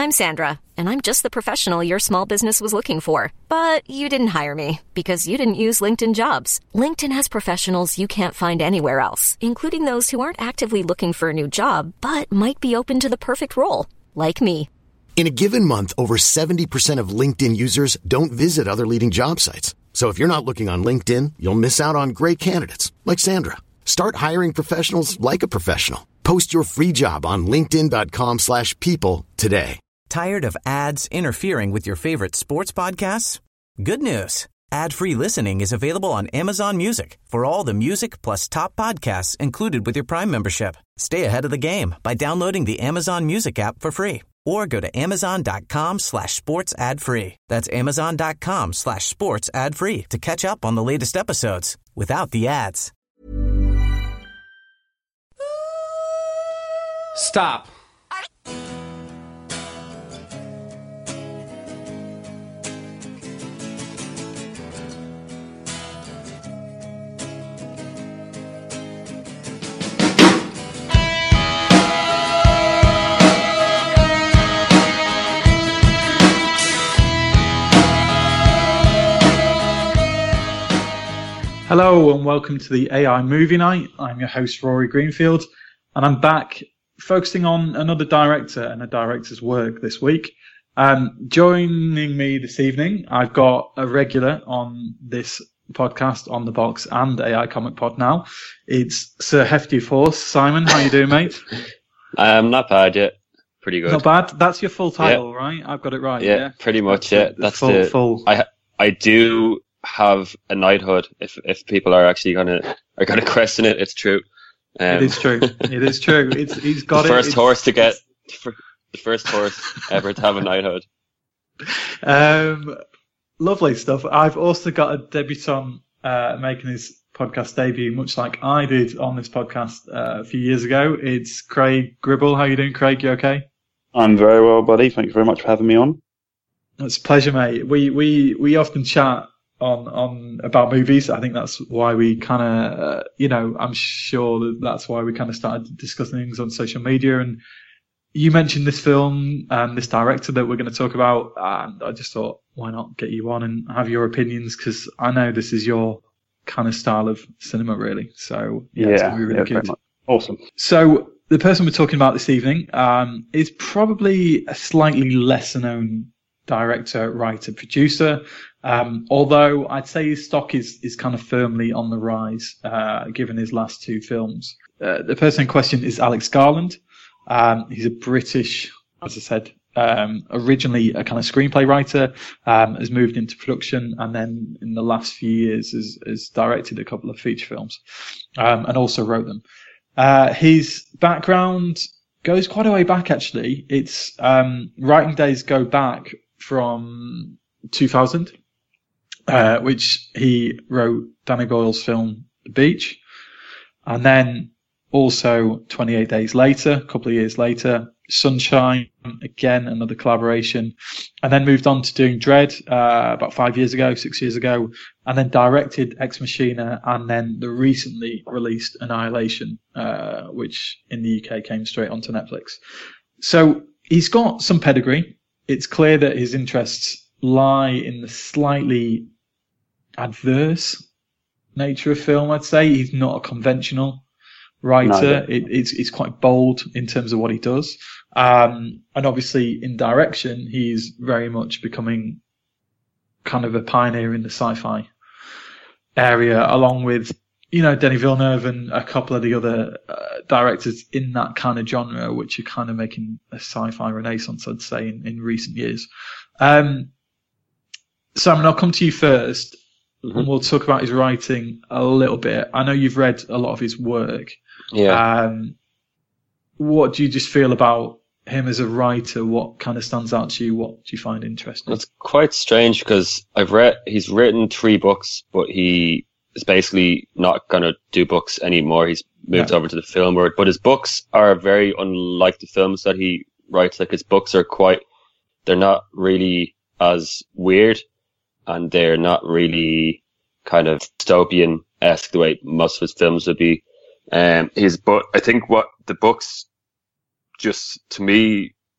I'm Sandra, and I'm just the professional your small business was looking for. But you didn't hire me because you didn't use LinkedIn Jobs. LinkedIn has professionals you can't find anywhere else, including those who aren't actively looking for a new job, but might be open to the perfect role, like me. In a given month, over 70% of LinkedIn users don't visit other leading job sites. So if you're not looking on LinkedIn, you'll miss out on great candidates like Sandra. Start hiring professionals like a professional. Post your free job on linkedin.com/people today. Tired of ads interfering with your favorite sports podcasts? Good news. Ad-free listening is available on Amazon Music for all the music plus top podcasts included with your Prime membership. Stay ahead of the game by downloading the Amazon Music app for free or go to amazon.com/sports ad free. That's amazon.com/sports ad free to catch up on the latest episodes without the ads. Stop. Hello and welcome to the AI Movie Night. I'm your host Rory Greenfield, and I'm back focusing on another director and a director's work this week. Joining me this evening, I've got a regular on this podcast, On The Box and AI Comic Pod now. It's Sir Hefty Force. Simon, how you doing, mate? Not bad yet. Pretty good. Not bad. That's your full title, right? I've got it right. Yeah, pretty much. That's full. I do have a knighthood. If people are actually gonna question it, it's true. It is true. It is true. He's got the first horse to get the first horse ever to have a knighthood. Lovely stuff. I've also got a debutant making his podcast debut, much like I did on this podcast a few years ago. It's Craig Gribble. How you doing, Craig? You okay? I'm very well, buddy. Thank you very much for having me on. It's a pleasure, mate. We often chat on about movies. I think that's why we kind of, I'm sure that's why we kind of started discussing things on social media. And you mentioned this film and this director that we're going to talk about, and I just thought, why not get you on and have your opinions? Because I know this is your kind of style of cinema, really. So it's going to be really good. Awesome. So the person we're talking about this evening is probably a slightly lesser known director, writer, producer. Although I'd say his stock is kind of firmly on the rise, given his last two films. The person in question is Alex Garland. He's a British, as I said, originally a kind of screenplay writer, has moved into production, and then in the last few years has directed a couple of feature films, and also wrote them. His background goes quite a way back, actually. It's, writing days go back from 2000. Which he wrote Danny Boyle's film The Beach, and then also 28 Days Later, a couple of years later, Sunshine, again another collaboration, and then moved on to doing Dread about 6 years ago, and then directed Ex Machina, and then the recently released Annihilation, which in the UK came straight onto Netflix. So he's got some pedigree. It's clear that his interests lie in the slightly adverse nature of film, I'd say. He's not a conventional writer. No. It's quite bold in terms of what he does. And obviously in direction, he's very much becoming kind of a pioneer in the sci-fi area, along with, Denis Villeneuve and a couple of the other directors in that kind of genre, which are kind of making a sci-fi renaissance, I'd say, in recent years. Simon, I'll come to you first. And we'll talk about his writing a little bit. I know you've read a lot of his work. Yeah. What do you just feel about him as a writer? What kind of stands out to you? What do you find interesting? It's quite strange because he's written 3 books, but he is basically not going to do books anymore. He's moved over to the film world. But his books are very unlike the films that he writes. Like, his books are they're not really as weird, and they're not really kind of dystopian-esque the way most of his films would be. I think what the books, just to me,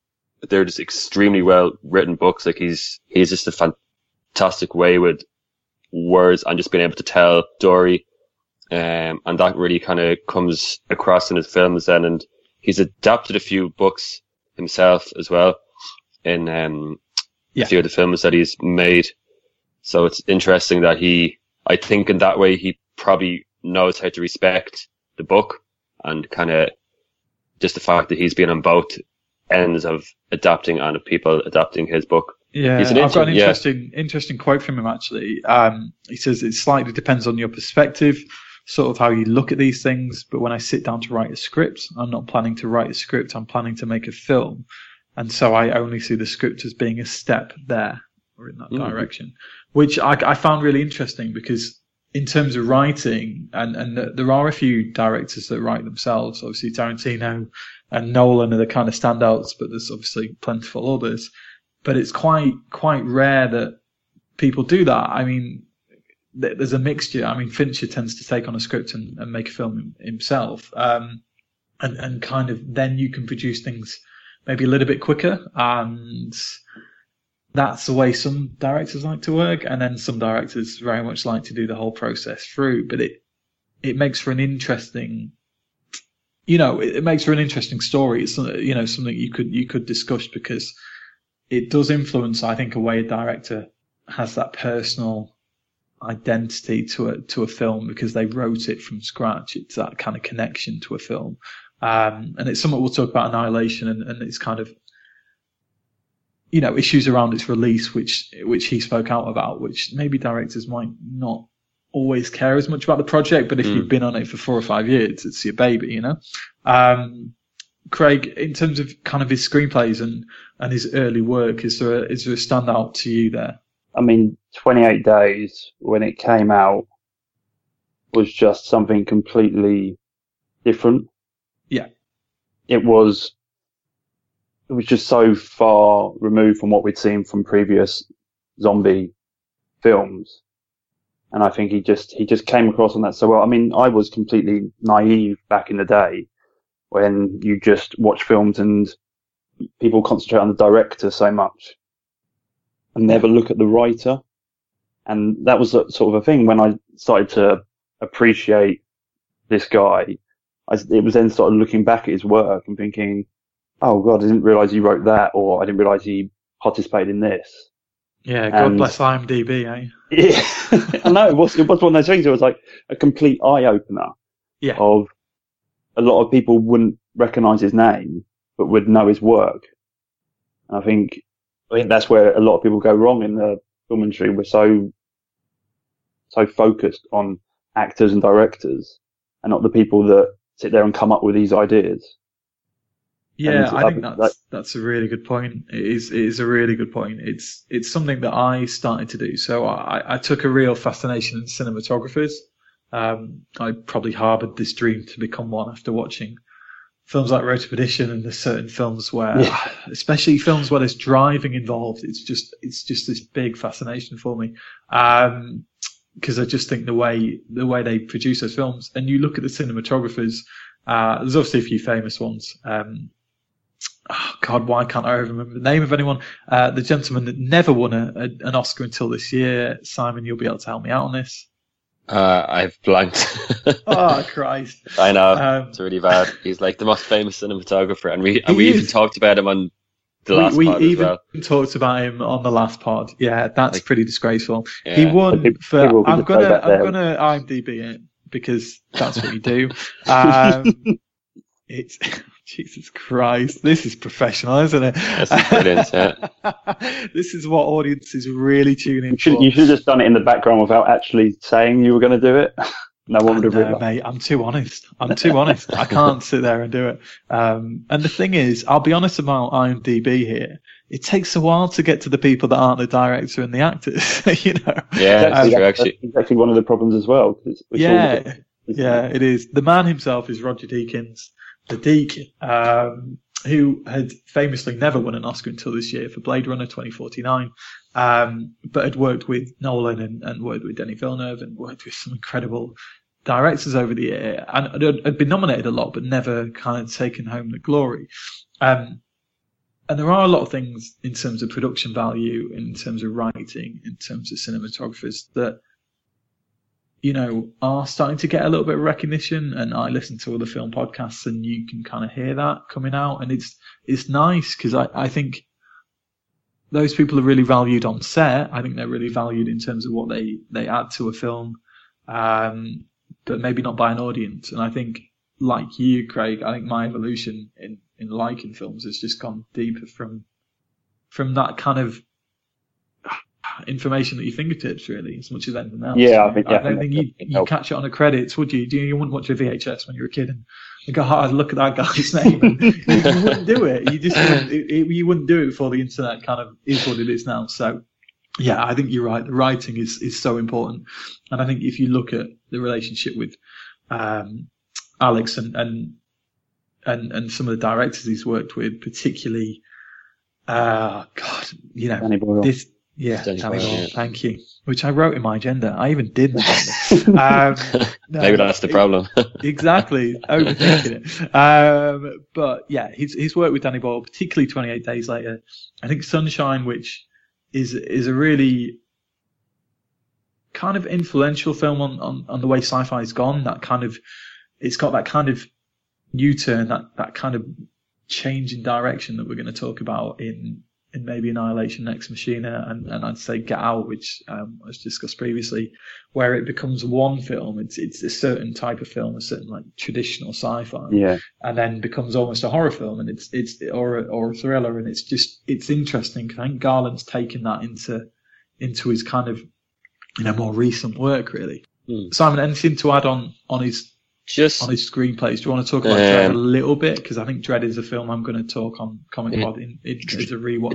they're just extremely well written books. Like he's just a fantastic way with words and just being able to tell story. And that really kind of comes across in his films then. And he's adapted a few books himself as well in a few of the films that he's made. So it's interesting that I think in that way, he probably knows how to respect the book, and kind of just the fact that he's been on both ends of adapting and of people adapting his book. Yeah, I've got an interesting quote from him, actually. He says, "It slightly depends on your perspective, sort of how you look at these things. But when I sit down to write a script, I'm not planning to write a script. I'm planning to make a film. And so I only see the script as being a step there or in that direction," which I found really interesting, because in terms of writing, and there are a few directors that write themselves. Obviously, Tarantino and Nolan are the kind of standouts, but there's obviously plentiful others. But it's quite rare that people do that. I mean, there's a mixture. I mean, Fincher tends to take on a script and make a film himself, and kind of then you can produce things maybe a little bit quicker, and that's the way some directors like to work, and then some directors very much like to do the whole process through. But it makes for an interesting, it makes for an interesting story. It's something you could discuss, because it does influence, I think, a way a director has that personal identity to a film, because they wrote it from scratch. It's that kind of connection to a film, and it's something we'll talk about Annihilation, and it's kind of issues around its release, which he spoke out about, which maybe directors might not always care as much about the project, but if you've been on it for 4 or 5 years, it's your baby, Craig, in terms of kind of his screenplays and his early work, is there a standout to you there? I mean, 28 Days, when it came out, was just something completely different. Yeah. It was just so far removed from what we'd seen from previous zombie films. And I think he just came across on that so well. I mean, I was completely naive back in the day when you just watch films and people concentrate on the director so much and never look at the writer. And that was sort of a thing when I started to appreciate this guy. It was then started looking back at his work and thinking, oh God, I didn't realise he wrote that, or I didn't realise he participated in this. Yeah, God bless IMDb, eh? Yeah, I know, it was one of those things. It was like a complete eye-opener. Yeah. Of a lot of people wouldn't recognise his name, but would know his work. And I think that's where a lot of people go wrong in the film industry. We're so focused on actors and directors, and not the people that sit there and come up with these ideas. Yeah, I think that's a really good point. It is a really good point. It's something that I started to do. So I took a real fascination in cinematographers. I probably harboured this dream to become one after watching films like Road to Perdition, and there's certain films where, especially films where there's driving involved, it's just this big fascination for me. Because I just think the way they produce those films, and you look at the cinematographers, there's obviously a few famous ones. Oh God, why can't I remember the name of anyone? The gentleman that never won an Oscar until this year. Simon, you'll be able to help me out on this. I've blanked. Oh Christ! I know, it's really bad. He's like the most famous cinematographer, and we even talked about him on the last pod as well. We even talked about him on the last pod. Yeah, that's pretty disgraceful. Yeah. He won for. I'm gonna IMDb it, because that's what you do. It's Jesus Christ. This is professional, isn't it? This is brilliant. Yeah. This is what audiences really tune in for. You should have just done it in the background without actually saying you were going to do it. No one would have realised. Mate, I'm too honest. I can't sit there and do it. And the thing is, I'll be honest about IMDb here. It takes a while to get to the people that aren't the director and the actors. Yeah, that's true. Actually, that's exactly one of the problems as well. It's it is. The man himself is Roger Deakins, the Deke, who had famously never won an Oscar until this year for Blade Runner 2049, but had worked with Nolan and worked with Denis Villeneuve and worked with some incredible directors over the year, and had been nominated a lot but never kind of taken home the glory. And there are a lot of things in terms of production value, in terms of writing, in terms of cinematographers that, you know, are starting to get a little bit of recognition. And I listen to other film podcasts and you can kind of hear that coming out. And it's nice because I think those people are really valued on set. I think they're really valued in terms of what they add to a film, but maybe not by an audience. And I think, like you, Craig, I think my evolution in liking films has just gone deeper from that kind of information at your fingertips, really, as much as anything else. Yeah, I don't think you catch it on the credits, would you? You wouldn't watch a VHS when you were a kid and go, oh, look at that guy's name. And you wouldn't do it. You just you wouldn't do it before the internet kind of is what it is now. So, yeah, I think you're right. The writing is so important, and I think if you look at the relationship with Alex and some of the directors he's worked with, particularly, God, you know, Danny Boyle. Danny Boyle, thank you. Which I wrote in my agenda. I even did that. No, maybe that's the problem. Exactly, overthinking it. But yeah, he's worked with Danny Boyle, particularly 28 Days Later. I think Sunshine, which is a really kind of influential film on the way sci-fi's gone. That kind of, it's got that kind of U-turn, that kind of change in direction that we're going to talk about in maybe Annihilation, Ex Machina, and I'd say Get Out, which was discussed previously, where it becomes one film. It's a certain type of film, a certain like traditional sci-fi, and then becomes almost a horror film, and it's or a thriller, and it's interesting because I think Garland's taken that into his kind of, you know, more recent work, really. Simon, anything to add on his screenplays? Do you want to talk about Dredd a little bit? Because I think Dredd is a film I'm going to talk on Comic Pod as a rewatch.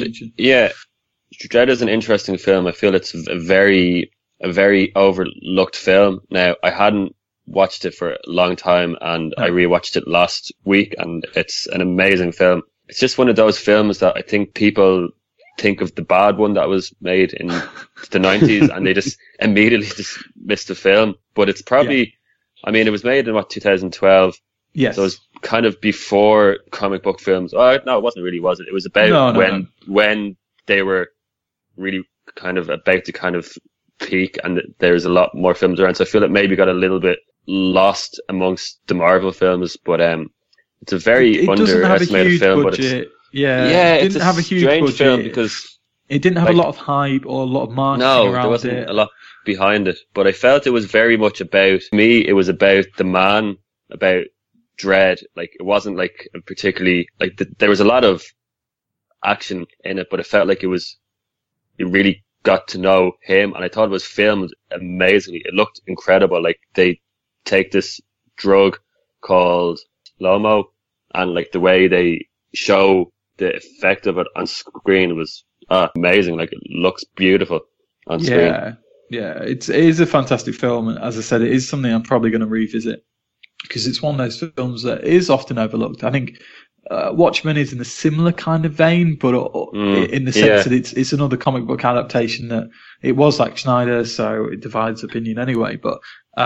Dredd is an interesting film. I feel it's a very overlooked film. Now, I hadn't watched it for a long time, and I rewatched it last week, and it's an amazing film. It's just one of those films that I think people think of the bad one that was made in the 90s, and they just immediately dismiss the film. But it's probably... I mean, it was made in 2012. Yes. So it was kind of before comic book films. Oh, no, it wasn't really, was it? It was about when they were really kind of about to kind of peak, and there's a lot more films around. So I feel it maybe got a little bit lost amongst the Marvel films, but it's a very underestimated film. Budget. But it didn't have a huge strange budget. Film because it didn't have a lot of hype or a lot of marketing around it. No, there wasn't a lot behind it, but I felt it was very much about me. It was about the man, about Dredd. Like, it wasn't like a particularly like there was a lot of action in it, but it felt like you really got to know him, and I thought it was filmed amazingly. It looked incredible. Like, they take this drug called Lomo, and like the way they show the effect of it on screen was amazing. Like, it looks beautiful on screen. Yeah, it is a fantastic film, and as I said, it is something I'm probably going to revisit because it's one of those films that is often overlooked. I think Watchmen is in a similar kind of vein, but in the sense that it's another comic book adaptation that it was Zack Snyder, so it divides opinion anyway. But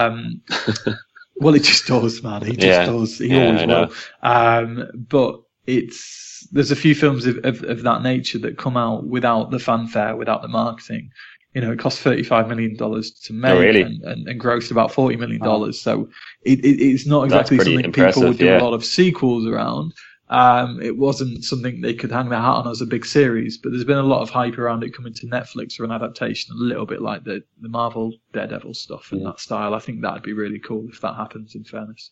well, it just does, man. He just does. He always will. But there's a few films of that nature that come out without the fanfare, without the marketing. You know, it cost $35 million to make and grossed about $40 million. So it's not exactly something people would do a lot of sequels around. It wasn't something they could hang their hat on as a big series, but there's been a lot of hype around it coming to Netflix for an adaptation, a little bit like the Marvel Daredevil stuff in that style. I think that'd be really cool if that happens, in fairness.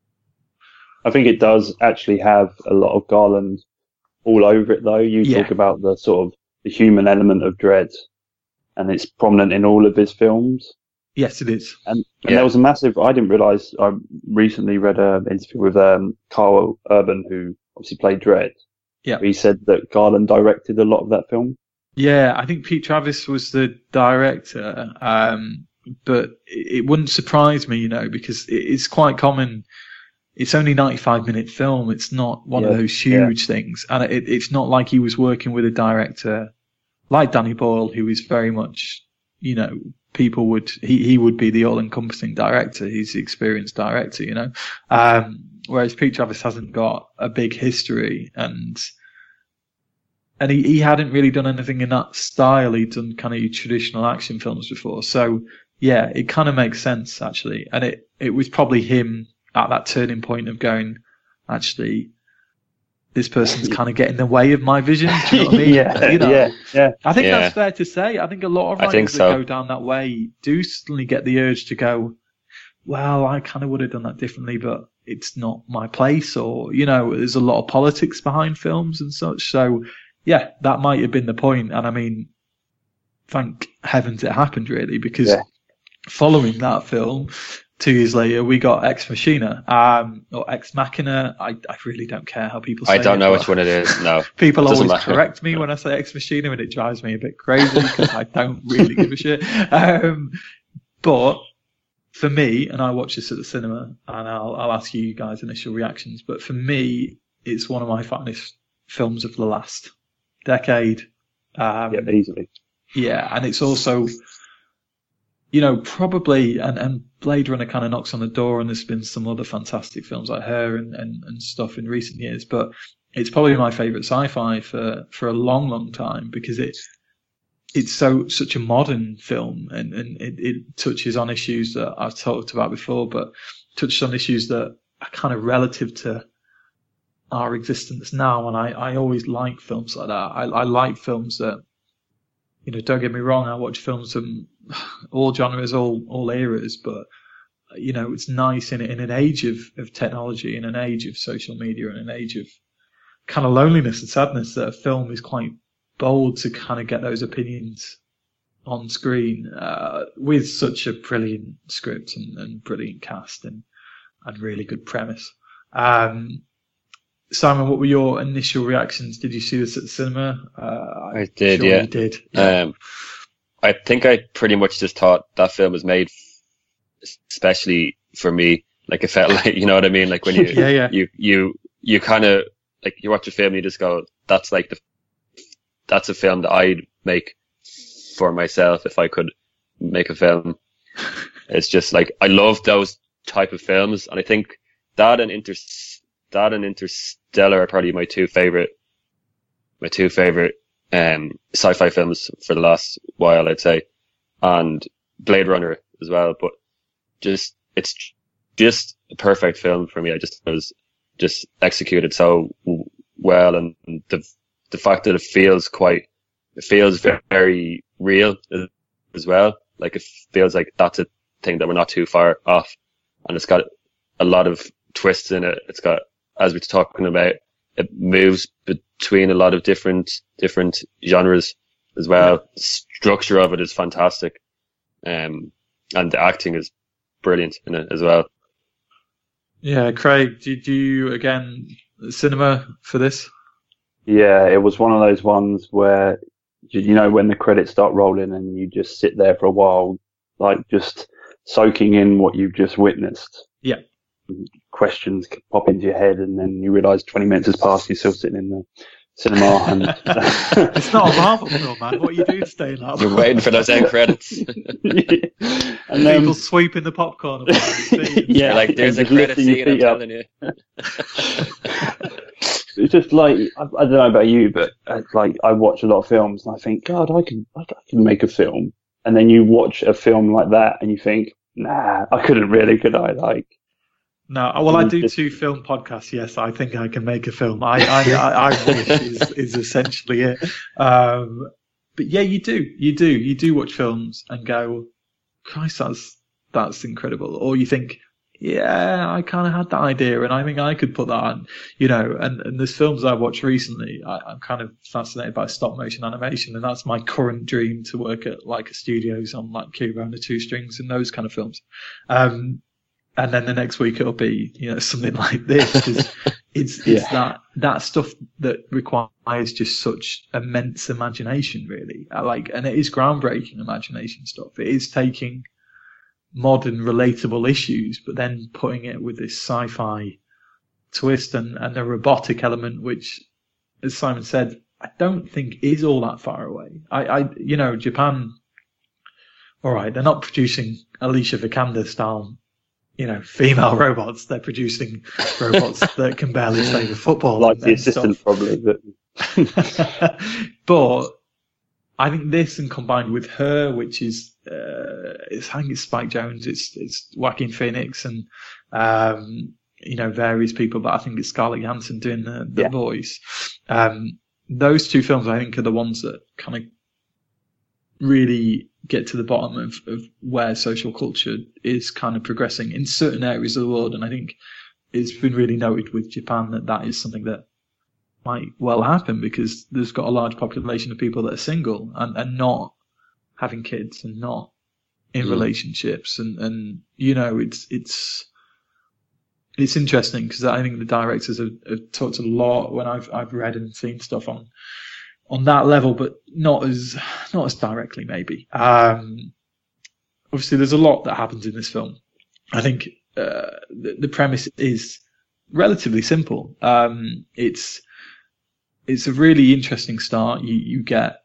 I think it does actually have a lot of Garland all over it, though. You talk about the sort of the human element of Dredd, and it's prominent in all of his films. Yes, it is. And there was a massive... I didn't realise... I recently read an interview with Carl Urban, who obviously played Dredd. Yeah. He said that Garland directed a lot of that film. Yeah, I think Pete Travis was the director. But it wouldn't surprise me, you know, because it's quite common. It's only a 95-minute film. It's not one of those huge things. And it's not like he was working with a director like Danny Boyle, who is very much, you know, he would be the all-encompassing director. He's the experienced director, you know. Whereas Pete Travis hasn't got a big history, and and he hadn't really done anything in that style. He'd done kind of traditional action films before. So yeah, it kind of makes sense actually. And it was probably him at that turning point of going, actually, this person's kind of getting in the way of my vision. Do you know what I mean? yeah. I think that's fair to say. I think a lot of writers that go down that way do suddenly get the urge to go, well, I kind of would have done that differently, but it's not my place. Or, there's a lot of politics behind films and such. So yeah, that might have been the point. And I mean, thank heavens it happened really, because following that film, 2 years later, we got Ex Machina, or Ex Machina. I really don't care how people say it. I don't know which one it is, no. People always correct me when I say Ex Machina, and it drives me a bit crazy because I don't really give a shit. But for me, and I watched this at the cinema, and I'll ask you guys initial reactions, but for me, it's one of my finest films of the last decade. Easily. Yeah, and it's also, probably, and Blade Runner kind of knocks on the door, and there's been some other fantastic films like her and stuff in recent years, but it's probably my favourite sci-fi for a long, long time, because it's such a modern film, and it touches on issues that I've talked about before, but touches on issues that are kind of relative to our existence now, and I always like films like that. I like films that, don't get me wrong, I watch films from all genres, all eras, but it's nice in an age of technology, in an age of social media, in an age of kind of loneliness and sadness, that a film is quite bold to kind of get those opinions on screen with such a brilliant script and brilliant cast and really good premise. Simon, what were your initial reactions? Did you see this at the cinema? I did, yeah. You did. Yeah. I think I pretty much just thought that film was made especially for me. Like, it felt like, you know what I mean? Like, when you kind of, like, you watch a film and you just go, that's a film that I'd make for myself if I could make a film. It's just like, I love those type of films, and I think that and Interstellar are probably my two favorite sci-fi films for the last while, I'd say, and Blade Runner as well. But it's just a perfect film for me. It was just executed so well, and the fact that it feels very real as well. Like, it feels like that's a thing that we're not too far off, and it's got a lot of twists in it. It's got, as we're talking about, it moves between a lot of different genres as well. The structure of it is fantastic. And the acting is brilliant in it as well. Yeah, Craig, did you, again, cinema for this? Yeah, it was one of those ones where, when the credits start rolling and you just sit there for a while, like, just soaking in what you've just witnessed. Yeah. Questions pop into your head, and then you realise 20 minutes has passed, you're still sitting in the cinema. And it's not a Marvel film, man. What are you doing staying up? You're waiting for those end credits. And people sweeping the popcorn. Yeah, like, there's a credit scene, I'm telling you. It's just like, I don't know about you, but like, I watch a lot of films and I think, God, I can make a film. And then you watch a film like that and you think, nah, I couldn't really, could I? Like, no, well, I do 2 film podcasts. Yes, I think I can make a film. I wish is essentially it. But yeah, you do watch films and go, Christ, that's incredible. Or you think, yeah, I kind of had that idea, and I think I could put that on, and there's films I've watched recently. I'm kind of fascinated by stop motion animation, and that's my current dream, to work at Leica Studios on like Kubo and the Two Strings and those kind of films. And then the next week it'll be, something like this, because it's that stuff that requires just such immense imagination, really. And it is groundbreaking imagination stuff. It is taking modern relatable issues, but then putting it with this sci-fi twist and a robotic element, which, as Simon said, I don't think is all that far away. Japan, all right, they're not producing Alicia Vikander style, female robots. They're producing robots that can barely save a football. Like the assistant, probably. But But I think this, and combined with Her, which is, I think it's Spike Jonze, it's Joaquin Phoenix, and various people, but I think it's Scarlett Johansson doing the voice. Those two films, I think, are the ones that kind of really get to the bottom of where social culture is kind of progressing in certain areas of the world. And I think it's been really noted with Japan that is something that might well happen, because there's got a large population of people that are single and not having kids and not in relationships. And it's interesting, because I think the directors have talked a lot when I've read and seen stuff on that level, but not as directly, maybe. Obviously, there's a lot that happens in this film. I think the premise is relatively simple. It's a really interesting start. You get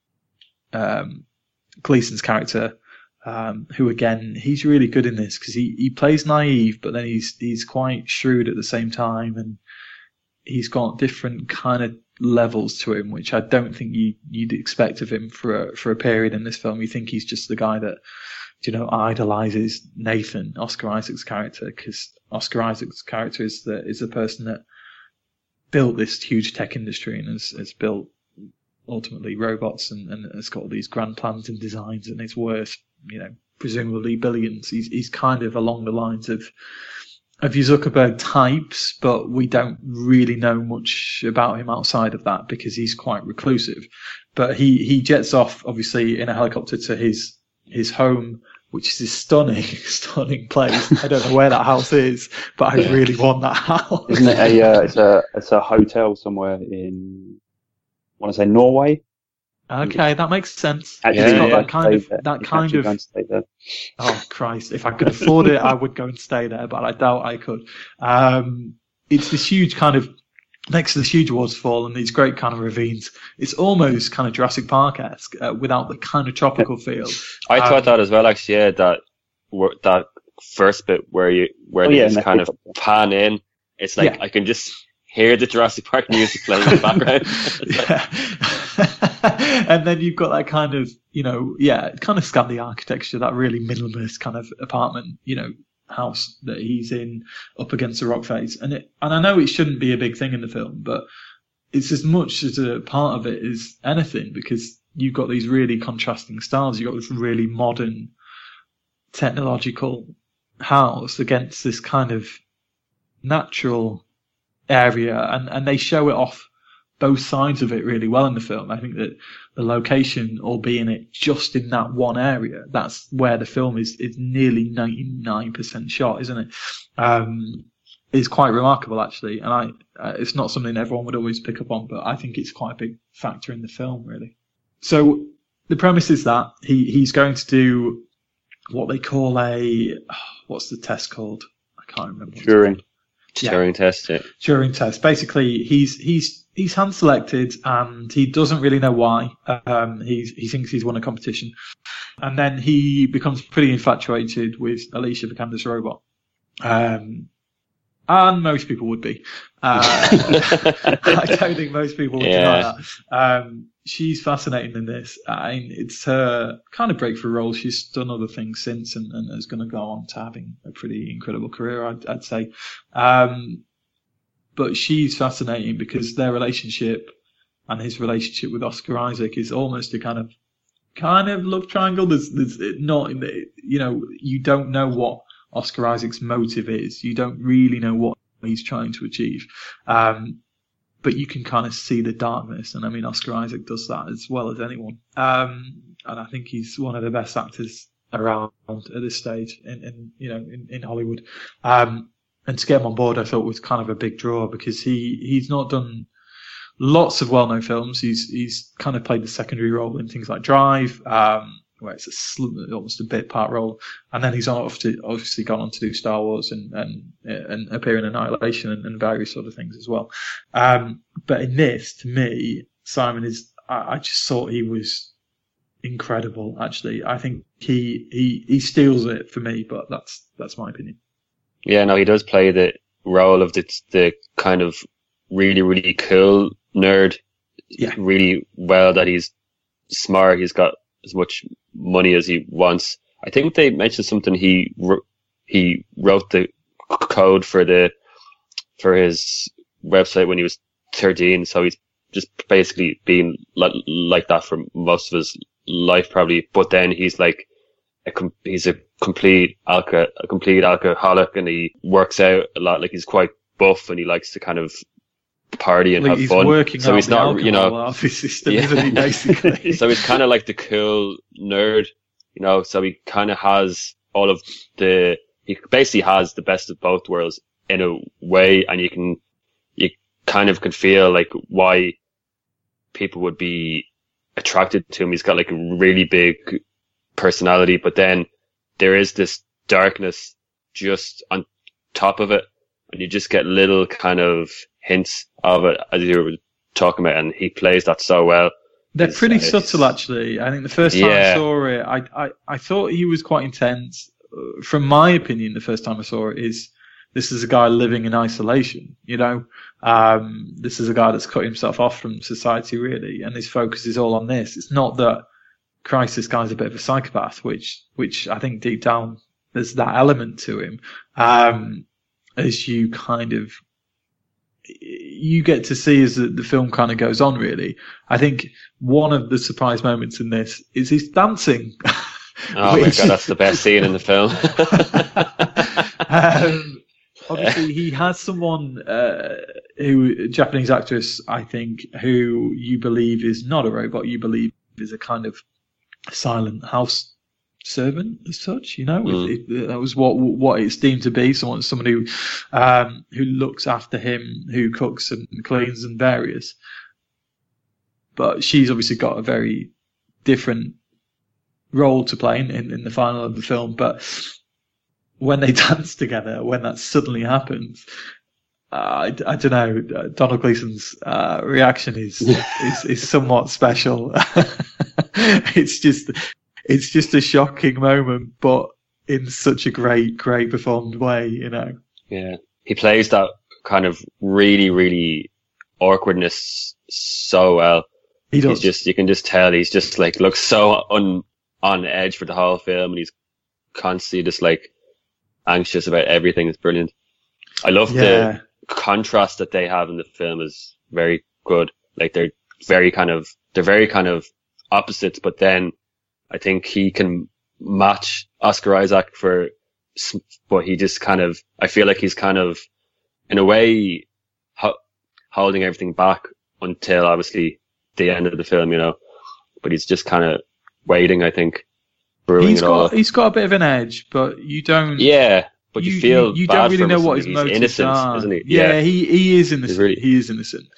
Gleason's character, who again, he's really good in this, because he plays naive, but then he's quite shrewd at the same time, and he's got different kind of levels to him, which I don't think you'd expect of him for a period in this film. You think he's just the guy that, idolizes Nathan, Oscar Isaac's character, because Oscar Isaac's character is the person that built this huge tech industry and has built ultimately robots and has got all these grand plans and designs, and it's worth, presumably billions. He's kind of along the lines of your Zuckerberg types, but we don't really know much about him outside of that, because he's quite reclusive. But he jets off, obviously, in a helicopter to his home, which is a stunning place. I don't know where that house is, but I really want that house. Isn't it it's a hotel somewhere in, I want to say, Norway? Okay, that makes sense. Actually, it's got that kind of. Oh Christ! If I could afford it, I would go and stay there, but I doubt I could. It's this huge kind of next to this huge waterfall and these great kind of ravines. It's almost kind of Jurassic Park-esque without the kind of tropical feel. I thought that as well, actually. Yeah, that first bit where they just kind of pan in. It's like I can just hear the Jurassic Park music playing in the background. And then you've got that kind of, kind of Scandi architecture, that really minimalist kind of apartment, house that he's in up against a rock face. And I know it shouldn't be a big thing in the film, but it's as much as a part of it as anything, because you've got these really contrasting styles. You've got this really modern technological house against this kind of natural area, and they show it off both sides of it really well in the film. I think that the location, albeit it just in that one area, that's where the film is nearly 99% shot, isn't it? Is quite remarkable, actually, and it's not something everyone would always pick up on, but I think it's quite a big factor in the film, really. So the premise is that he's going to do what they call what's the test called? I can't remember. Turing test, yeah. Turing test. Basically, he's hand selected, and he doesn't really know why. He thinks he's won a competition, and then he becomes pretty infatuated with Alicia Vikander's robot. And most people would be. I don't think most people would deny that. She's fascinating in this. It's her kind of breakthrough role. She's done other things since and is going to go on to having a pretty incredible career, I'd say. But she's fascinating because their relationship and his relationship with Oscar Isaac is almost a kind of love triangle. There's not, you don't know what Oscar Isaac's motive is. You don't really know what he's trying to achieve. But you can kind of see the darkness. And I mean, Oscar Isaac does that as well as anyone. And I think he's one of the best actors around at this stage in Hollywood. And to get him on board, I thought was kind of a big draw because he's not done lots of well-known films. He's kind of played the secondary role in things like Drive, where it's almost a bit part role, and then he's obviously gone on to do Star Wars and appear in Annihilation and various other things as well. But in this, to me, Simon I just thought he was incredible. Actually, I think he steals it for me, but that's my opinion. Yeah, no, he does play the role of the kind of really, really cool nerd really well, that he's smart, he's got as much money as he wants. I think they mentioned something, he wrote the code for his website when he was 13, so he's just basically been like that for most of his life probably. But then he's like he's a complete alcoholic, and he works out a lot. Like, he's quite buff, and he likes to kind of party and have he's fun. Working so out he's the not, you know, off his system, isn't he, basically? So he's kind of like the cool nerd, you know. So he kind of has he basically has the best of both worlds in a way, and you kind of can feel like why people would be attracted to him. He's got like a really big personality, but then there is this darkness just on top of it, and you just get little kind of hints of it as you were talking about, and he plays that so well. They're pretty subtle, actually. I think the first time I saw it, I thought he was quite intense. From my opinion, the first time I saw it, this is a guy living in isolation, you know. This is a guy that's cut himself off from society, really, and his focus is all on this. It's not that, Christ, this guy's a bit of a psychopath, which I think deep down there's that element to him. As you get to see as the film kind of goes on, really. I think one of the surprise moments in this is his dancing. Oh my God, that's the best scene in the film. Obviously, he has someone, a Japanese actress, I think, who you believe is not a robot, you believe is a kind of silent house servant as such, you know. That was what it's deemed to be, someone who looks after him, who cooks and cleans and various. But she's obviously got a very different role to play in the final of the film. But when they dance together, when that suddenly happens, I don't know, Donald Gleason's reaction is somewhat special. It's just a shocking moment, but in such a great performed way, you know. Yeah. He plays that kind of really, really awkwardness so well. He does. You can just tell he's just like, looks so on edge for the whole film, and he's constantly just like anxious about everything. It's brilliant. I love the contrast that they have in the film is very good. Like, they're very kind of opposites, but then I think he can match Oscar Isaac but he just kind of, I feel like he's kind of, in a way, holding everything back until obviously the end of the film, you know. But he's just kind of waiting, I think, brewing it all. He's got a bit of an edge, but you don't. Yeah, but you feel you bad don't really for know him. what his He's motives innocent, are. isn't he? Yeah, he is innocent. He is innocent.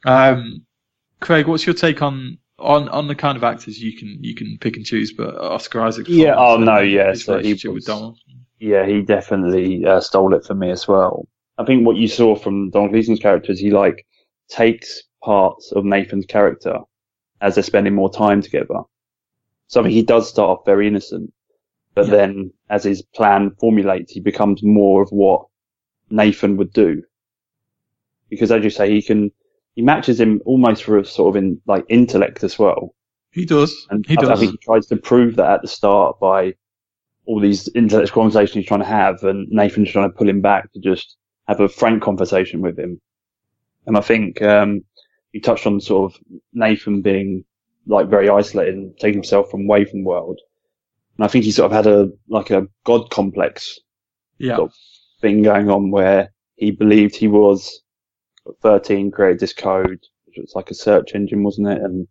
Craig, what's your take on the kind of actors you can pick and choose, but Oscar Isaac? So relationship with Donald. Yeah, he definitely stole it for me as well. I think what you saw from Donald Gleason's character is he like takes parts of Nathan's character as they're spending more time together. So I think he does start off very innocent, but then as his plan formulates, he becomes more of what Nathan would do. Because as you say, he matches him almost for a sort of intellect as well. He does. And I think he tries to prove that at the start by all these intellectual conversations he's trying to have, and Nathan's trying to pull him back to just have a frank conversation with him. And I think you touched on sort of Nathan being like very isolated and taking himself away from the world. And I think he sort of had a God complex sort of thing going on where he believed he was 13, created this code, which was like a search engine, wasn't it? And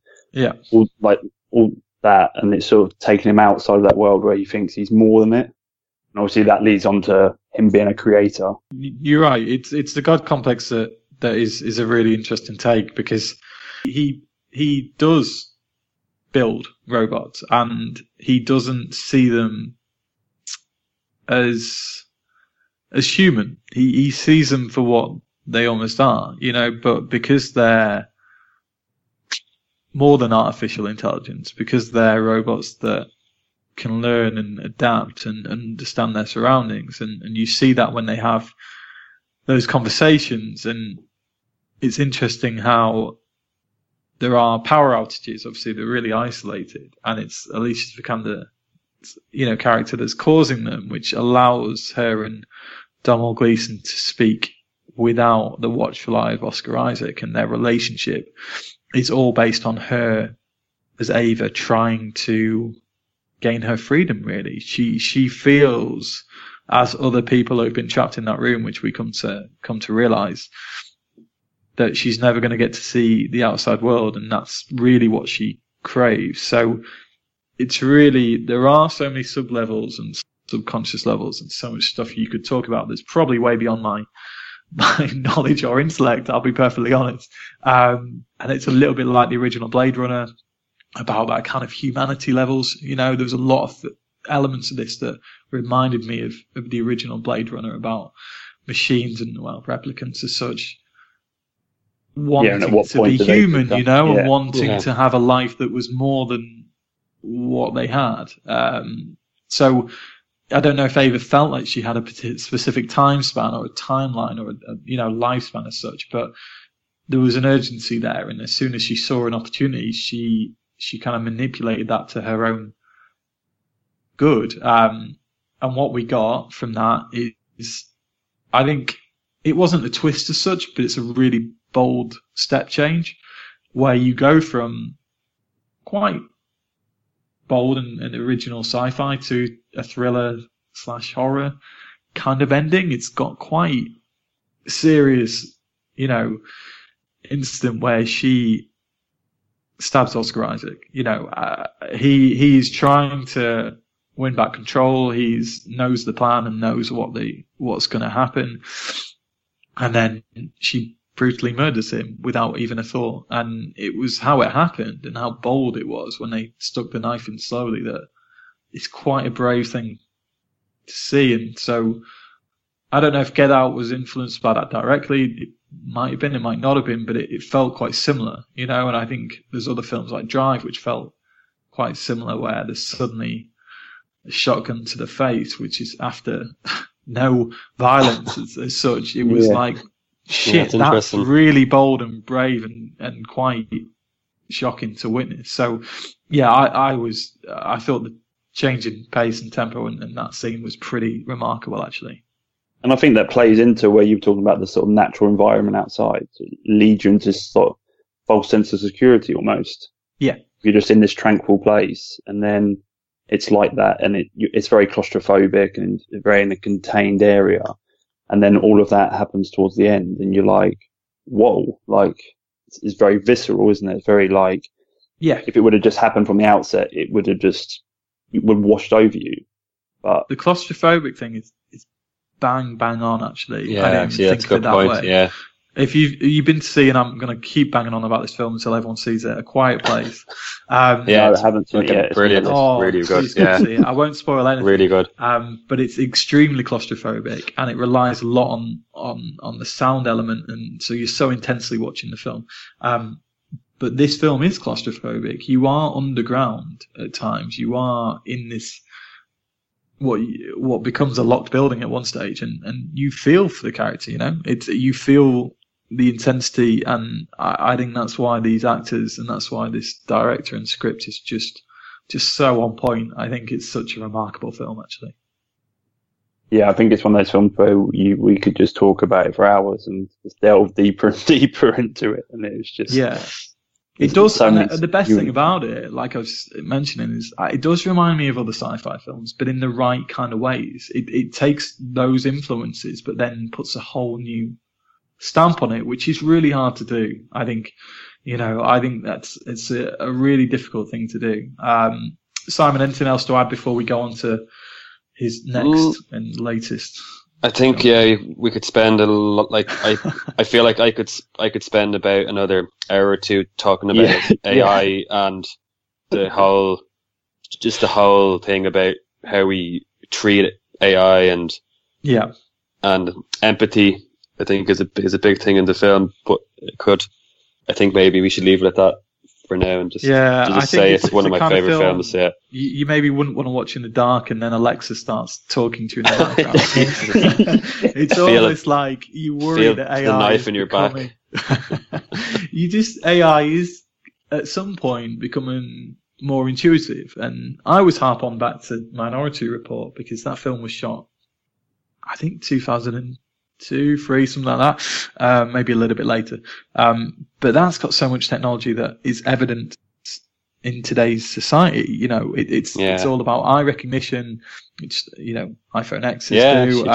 all that, and it's sort of taken him outside of that world where he thinks he's more than it. And obviously that leads on to him being a creator. You're right. It's the God complex that is a really interesting take, because he does build robots and he doesn't see them as human. He sees them for what they almost are, you know, but because they're more than artificial intelligence, because they're robots that can learn and adapt and understand their surroundings, and you see that when they have those conversations. And it's interesting how there are power outages. Obviously, they're really isolated, and it's Alicia Vikander, character that's causing them, which allows her and Domhnall Gleeson to speak without the watchful eye of Oscar Isaac, and their relationship is all based on her as Ava trying to gain her freedom. Really, she feels, as other people who've been trapped in that room, which we come to realize, that she's never going to get to see the outside world, and that's really what she craves. So it's really, there are so many sub-levels and subconscious levels and so much stuff you could talk about that's probably way beyond my knowledge or intellect, I'll be perfectly honest. And it's a little bit like the original Blade Runner, about that kind of humanity levels. There was a lot of elements of this that reminded me of the original Blade Runner, about machines and, replicants as such, wanting to be human, and wanting to have a life that was more than what they had. So I don't know if Ava felt like she had a specific time span or a timeline or a lifespan as such, but there was an urgency there, and as soon as she saw an opportunity, she kind of manipulated that to her own good. And what we got from that is, I think it wasn't a twist as such, but it's a really bold step change, where you go from quite bold and original sci-fi to a thriller/horror kind of ending. It's got quite serious, incident where she stabs Oscar Isaac. He's trying to win back control. Knows the plan and knows what's going to happen, and then she brutally murders him without even a thought. And it was how it happened and how bold it was when they stuck the knife in slowly, that it's quite a brave thing to see. And so I don't know if Get Out was influenced by that directly. It might have been, it might not have been, but it felt quite similar, and I think there's other films like Drive which felt quite similar, where there's suddenly a shotgun to the face, which is after no violence as such. It was like, shit, that's really bold and brave and quite shocking to witness. So, yeah, I thought the change in pace and tempo in that scene was pretty remarkable, actually. And I think that plays into where you're talking about the sort of natural environment outside, to lead you into sort of false sense of security almost. Yeah. You're just in this tranquil place, and then it's like that, and it's very claustrophobic and very in a contained area. And then all of that happens towards the end, and you're like, whoa, like, it's very visceral, isn't it? It's very like, yeah. If it would have just happened from the outset, it would have washed over you. But the claustrophobic thing is bang on, actually. Yeah, I didn't actually, think that's a good of it that point. way. Yeah. If you've been to see, and I'm going to keep banging on about this film until everyone sees it, A Quiet Place. I haven't seen it yet. Brilliant. It's really good. Yeah. See it. I won't spoil anything. Really good. But it's extremely claustrophobic, and it relies a lot on the sound element, and so you're so intensely watching the film. But this film is claustrophobic. You are underground at times. You are in this what becomes a locked building at one stage, and you feel for the character. You feel the intensity, and I think that's why these actors and that's why this director and script is just so on point. I think it's such a remarkable film, actually. Yeah, I think it's one of those films where we could just talk about it for hours and just delve deeper and deeper into it, and it's just It does. The best thing about it, like I was mentioning, is it does remind me of other sci-fi films, but in the right kind of ways. It takes those influences, but then puts a whole new stamp on it, which is really hard to do. I think, it's a really difficult thing to do. Simon, anything else to add before we go on to his next and latest? I think we could spend a lot. Like I feel like I could spend about another hour or two talking about AI and the whole thing about how we treat AI and empathy. I think is a big thing in the film, but I think maybe we should leave it at that for now and just say it's one of my favourite films. Yeah, you maybe wouldn't want to watch in the dark, and then Alexa starts talking to you in the background. It's almost like you worry that AI the knife in your back. AI is at some point becoming more intuitive. And I always harp on back to Minority Report because that film was shot, I think 2002, 3, something like that, maybe a little bit later. But that's got so much technology that is evident in today's society. You know, it's all about eye recognition, which, you know, iPhone X's do,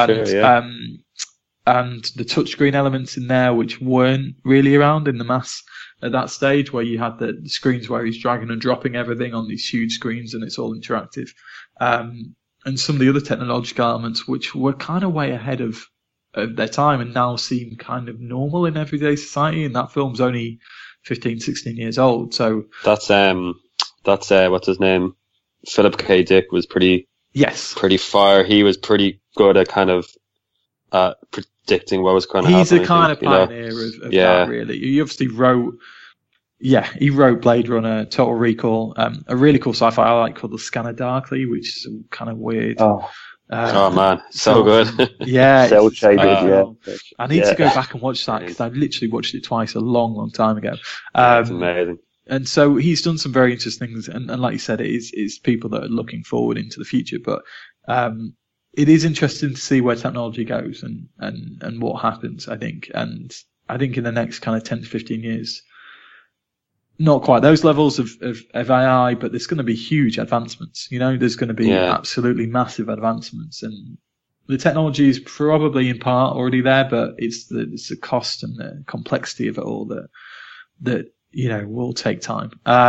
and the touchscreen elements in there, which weren't really around in the mass at that stage, where you had the screens where he's dragging and dropping everything on these huge screens and it's all interactive. And some of the other technological elements, which were kind of way ahead of their time and now seem kind of normal in everyday society. And that film's only 15, 16 years old. So that's what's his name? Philip K. Dick was pretty fire. He was pretty good at kind of predicting what was going to happen. He's a kind of pioneer of that, really. He obviously wrote Blade Runner, Total Recall, a really cool sci-fi I like called The Scanner Darkly, which is kind of weird. Oh man, so good. Yeah. Cell shaded, I need to go back and watch that because I literally watched it twice a long, long time ago. It's amazing. And so he's done some very interesting things, and like you said, it's people that are looking forward into the future. But it is interesting to see where technology goes and what happens, I think. And I think in the next kind of 10 to 15 years, not quite those levels of AI, but there's going to be huge advancements. You know, there's going to be absolutely massive advancements, and the technology is probably in part already there, but it's the cost and the complexity of it all that you know will take time.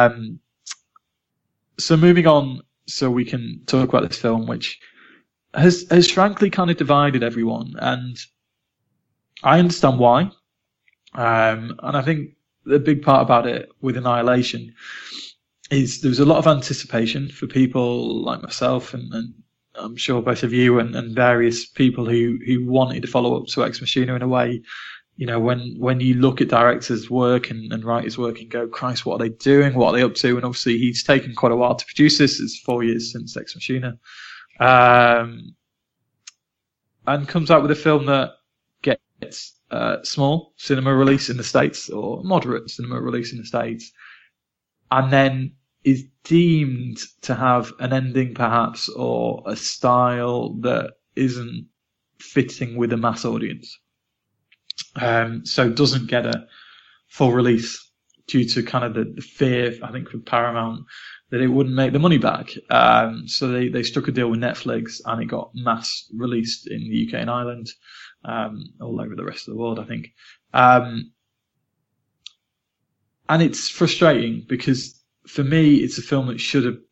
So moving on, so we can talk about this film, which has frankly kind of divided everyone, and I understand why. And I think the big part about it with Annihilation is there was a lot of anticipation for people like myself and I'm sure both of you and various people who wanted to follow up to Ex Machina in a way. You know, when you look at directors' work and writers' work and go, Christ, what are they doing? What are they up to? And obviously he's taken quite a while to produce this. It's 4 years since Ex Machina. And comes out with a film that gets small cinema release in the States or moderate cinema release in the States, and then is deemed to have an ending perhaps or a style that isn't fitting with a mass audience. So doesn't get a full release due to kind of the fear, I think, for Paramount that it wouldn't make the money back. So they struck a deal with Netflix and it got mass released in the UK and Ireland. All over the rest of the world, I think. And it's frustrating because for me, it's a film that should have,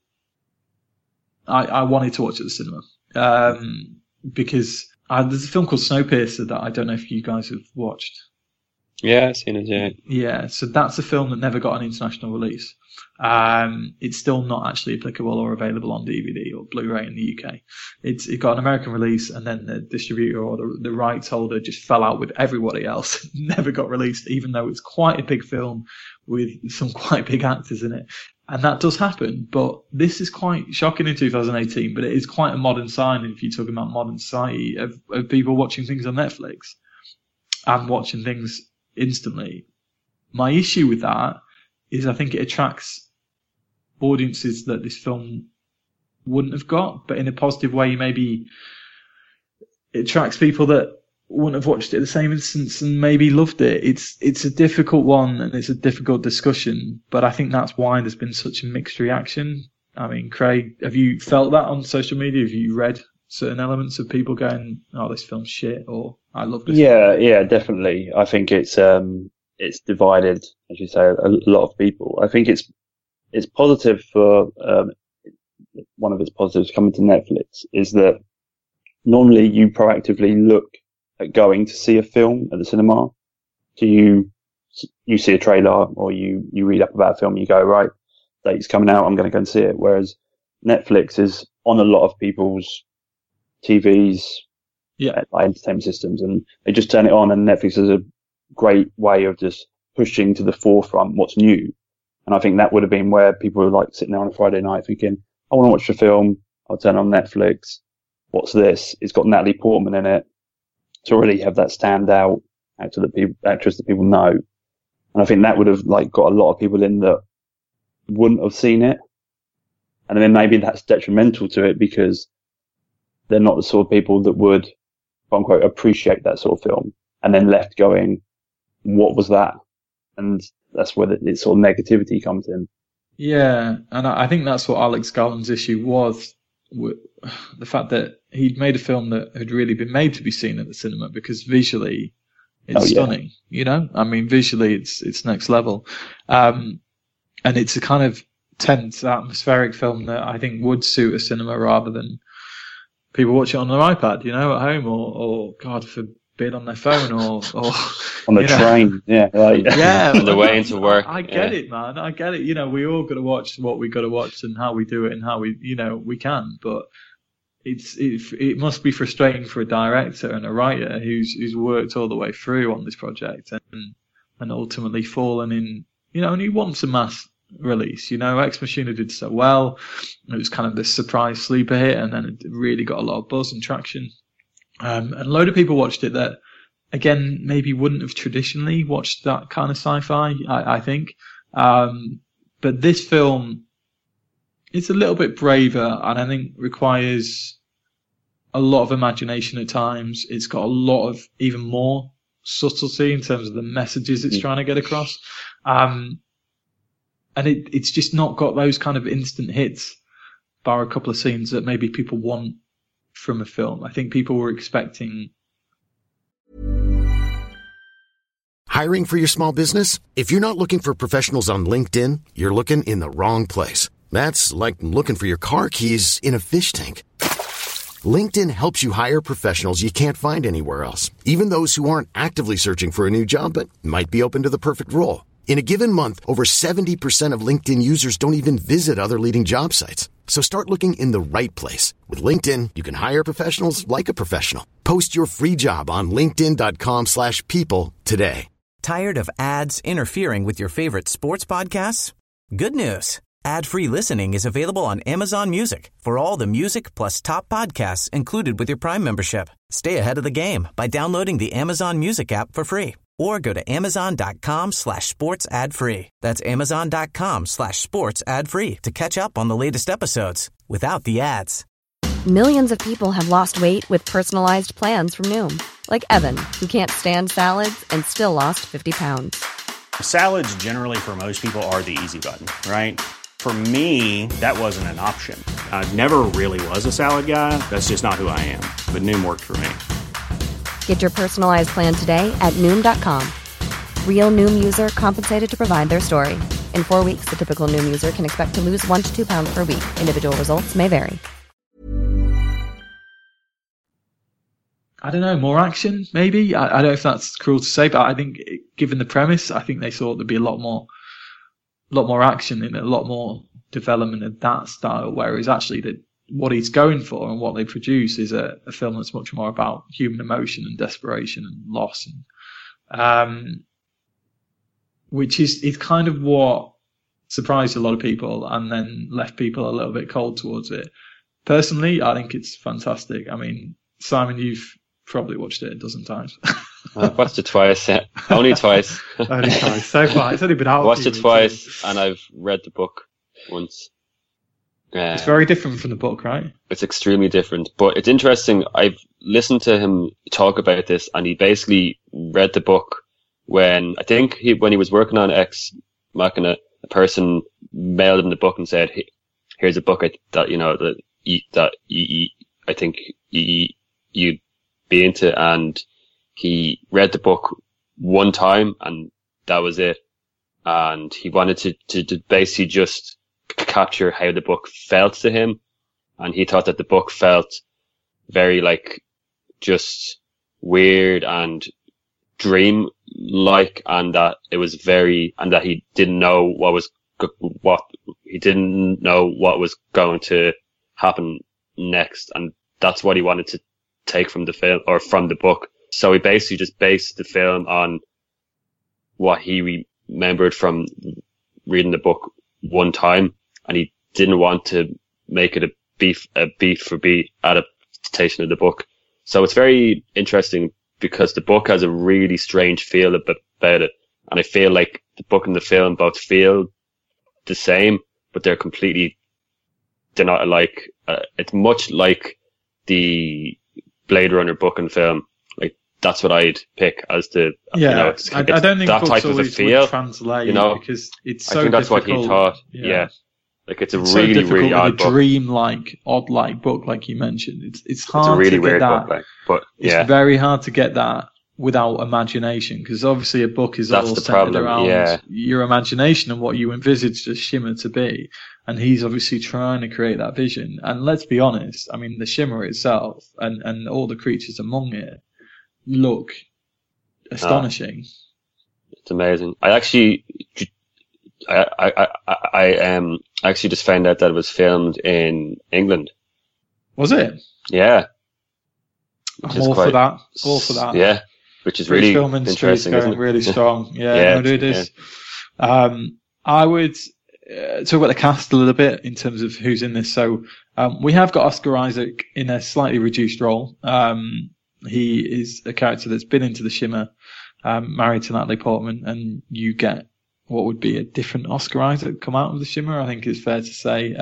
I wanted to watch at the cinema. Because there's a film called Snowpiercer that I don't know if you guys have watched. Yeah, I've seen it, yeah. Yeah, so that's a film that never got an international release. It's still not actually applicable or available on DVD or Blu-ray in the UK. It got an American release, and then the distributor or the rights holder just fell out with everybody else. Never got released, even though it's quite a big film with some quite big actors in it. And that does happen, but this is quite shocking in 2018, but it is quite a modern sign if you're talking about modern society of people watching things on Netflix and watching things instantly. My issue with that is I think it attracts audiences that this film wouldn't have got, but in a positive way. Maybe it attracts people that wouldn't have watched it at the same instance and maybe loved it. It's a difficult one and it's a difficult discussion, but I think that's why there's been such a mixed reaction. I mean, Craig, have you felt that on social media? Have you read certain elements of people going, "Oh, this film's shit," or "I love this"? Yeah, definitely. I think it's divided, as you say, a lot of people. I think it's positive for one of its positives coming to Netflix is that normally you proactively look at going to see a film at the cinema. So you see a trailer or you read up about a film, you go, right, date's coming out, I'm going to go and see it. Whereas Netflix is on a lot of people's TVs, entertainment systems, and they just turn it on, and Netflix is a great way of just pushing to the forefront what's new. And I think that would have been where people were like sitting there on a Friday night thinking, I want to watch a film, I'll turn on Netflix. What's this? It's got Natalie Portman in it. To already have that standout actress that people know. And I think that would have like got a lot of people in that wouldn't have seen it. And then maybe that's detrimental to it because they're not the sort of people that would, quote unquote, appreciate that sort of film and then left going, what was that? And that's where the sort of negativity comes in. Yeah, and I think that's what Alex Garland's issue was, the fact that he'd made a film that had really been made to be seen at the cinema because visually it's stunning, you know? I mean, visually it's next level. And it's a kind of tense, atmospheric film that I think would suit a cinema rather than people watch it on their iPad, you know, at home or God forbid on their phone or on the train. Yeah. Yeah. On the way into work. I get it, man. I get it. You know, we all got to watch what we got to watch and how we do it and how we, you know, we can, but it must be frustrating for a director and a writer who's worked all the way through on this project and ultimately fallen in, you know, and he wants a mass release. You know, Ex Machina did so well. It was kind of this surprise sleeper hit, and then it really got a lot of buzz and traction. And a load of people watched it that, again, maybe wouldn't have traditionally watched that kind of sci-fi, I think. But this film, it's a little bit braver, and I think requires a lot of imagination at times. It's got a lot of even more subtlety in terms of the messages it's trying to get across. And it's just not got those kind of instant hits, bar a couple of scenes that maybe people want from a film. I think people were expecting. Hiring for your small business? If you're not looking for professionals on LinkedIn, you're looking in the wrong place. That's like looking for your car keys in a fish tank. LinkedIn helps you hire professionals you can't find anywhere else, even those who aren't actively searching for a new job but might be open to the perfect role. In a given month, over 70% of LinkedIn users don't even visit other leading job sites. So start looking in the right place. With LinkedIn, you can hire professionals like a professional. Post your free job on linkedin.com/people today. Tired of ads interfering with your favorite sports podcasts? Good news. Ad-free listening is available on Amazon Music for all the music plus top podcasts included with your Prime membership. Stay ahead of the game by downloading the Amazon Music app for free. Or go to amazon.com/sports ad free. That's amazon.com/sports ad free to catch up on the latest episodes without the ads. Millions of people have lost weight with personalized plans from Noom. Like Evan, who can't stand salads and still lost 50 pounds. Salads generally for most people are the easy button, right? For me, that wasn't an option. I never really was a salad guy. That's just not who I am. But Noom worked for me. Get your personalized plan today at Noom.com. Real Noom user compensated to provide their story. In 4 weeks, the typical Noom user can expect to lose 1 to 2 pounds per week. Individual results may vary. I don't know, more action, maybe? I don't know if that's cruel to say, but I think given the premise, I think they thought there'd be a lot more action in it, a lot more development of that style, whereas actually what he's going for and what they produce is a film that's much more about human emotion and desperation and loss, and which is kind of what surprised a lot of people and then left people a little bit cold towards it. Personally, I think it's fantastic. I mean, Simon, you've probably watched it a dozen times. I've watched it twice. Yeah. Only twice. Only twice. So far, it's only been out. I watched it twice, and I've read the book once. It's very different from the book, right? It's extremely different, but it's interesting. I've listened to him talk about this, and he basically read the book when he was working on Ex Machina. A person mailed him the book and said, "Here's a book that I think you'd be into," and he read the book one time, and that was it. And he wanted to basically just capture how the book felt to him, and he thought that the book felt very like just weird and dream-like, and that it was and that he didn't know what was going to happen next, and that's what he wanted to take from the film or from the book. So he basically just based the film on what he remembered from reading the book one time, and he didn't want to make it a beat for beat adaptation of the book. So it's very interesting because the book has a really strange feel about it, and I feel like the book and the film both feel the same, but they're not alike. It's much like the Blade Runner book and film. Like, that's what I'd pick as the, I don't think that books type of a always feel, would translate, because it's so I think that's difficult. what he thought. Yeah. Like, it's it's really, so difficult really with odd a book. dream-like, odd-like book, like you mentioned. It's hard It's a really to get weird that. book, but It's very hard to get that without imagination, because obviously a book is That's all the centered problem, around your imagination and what you envisage the Shimmer to be. And he's obviously trying to create that vision. And let's be honest, I mean, the Shimmer itself and all the creatures among it look astonishing. It's amazing. I actually just found out that it was filmed in England. Was it? Yeah. I'm all for that. All for that. Yeah. Which is British really film industry is interesting, going isn't it? really strong. Yeah, Yeah, no, it is. I would talk about the cast a little bit in terms of who's in this. So we have got Oscar Isaac in a slightly reduced role. He is a character that's been into the Shimmer, married to Natalie Portman, and you get what would be a different Oscar Isaac come out of the Shimmer, I think is fair to say.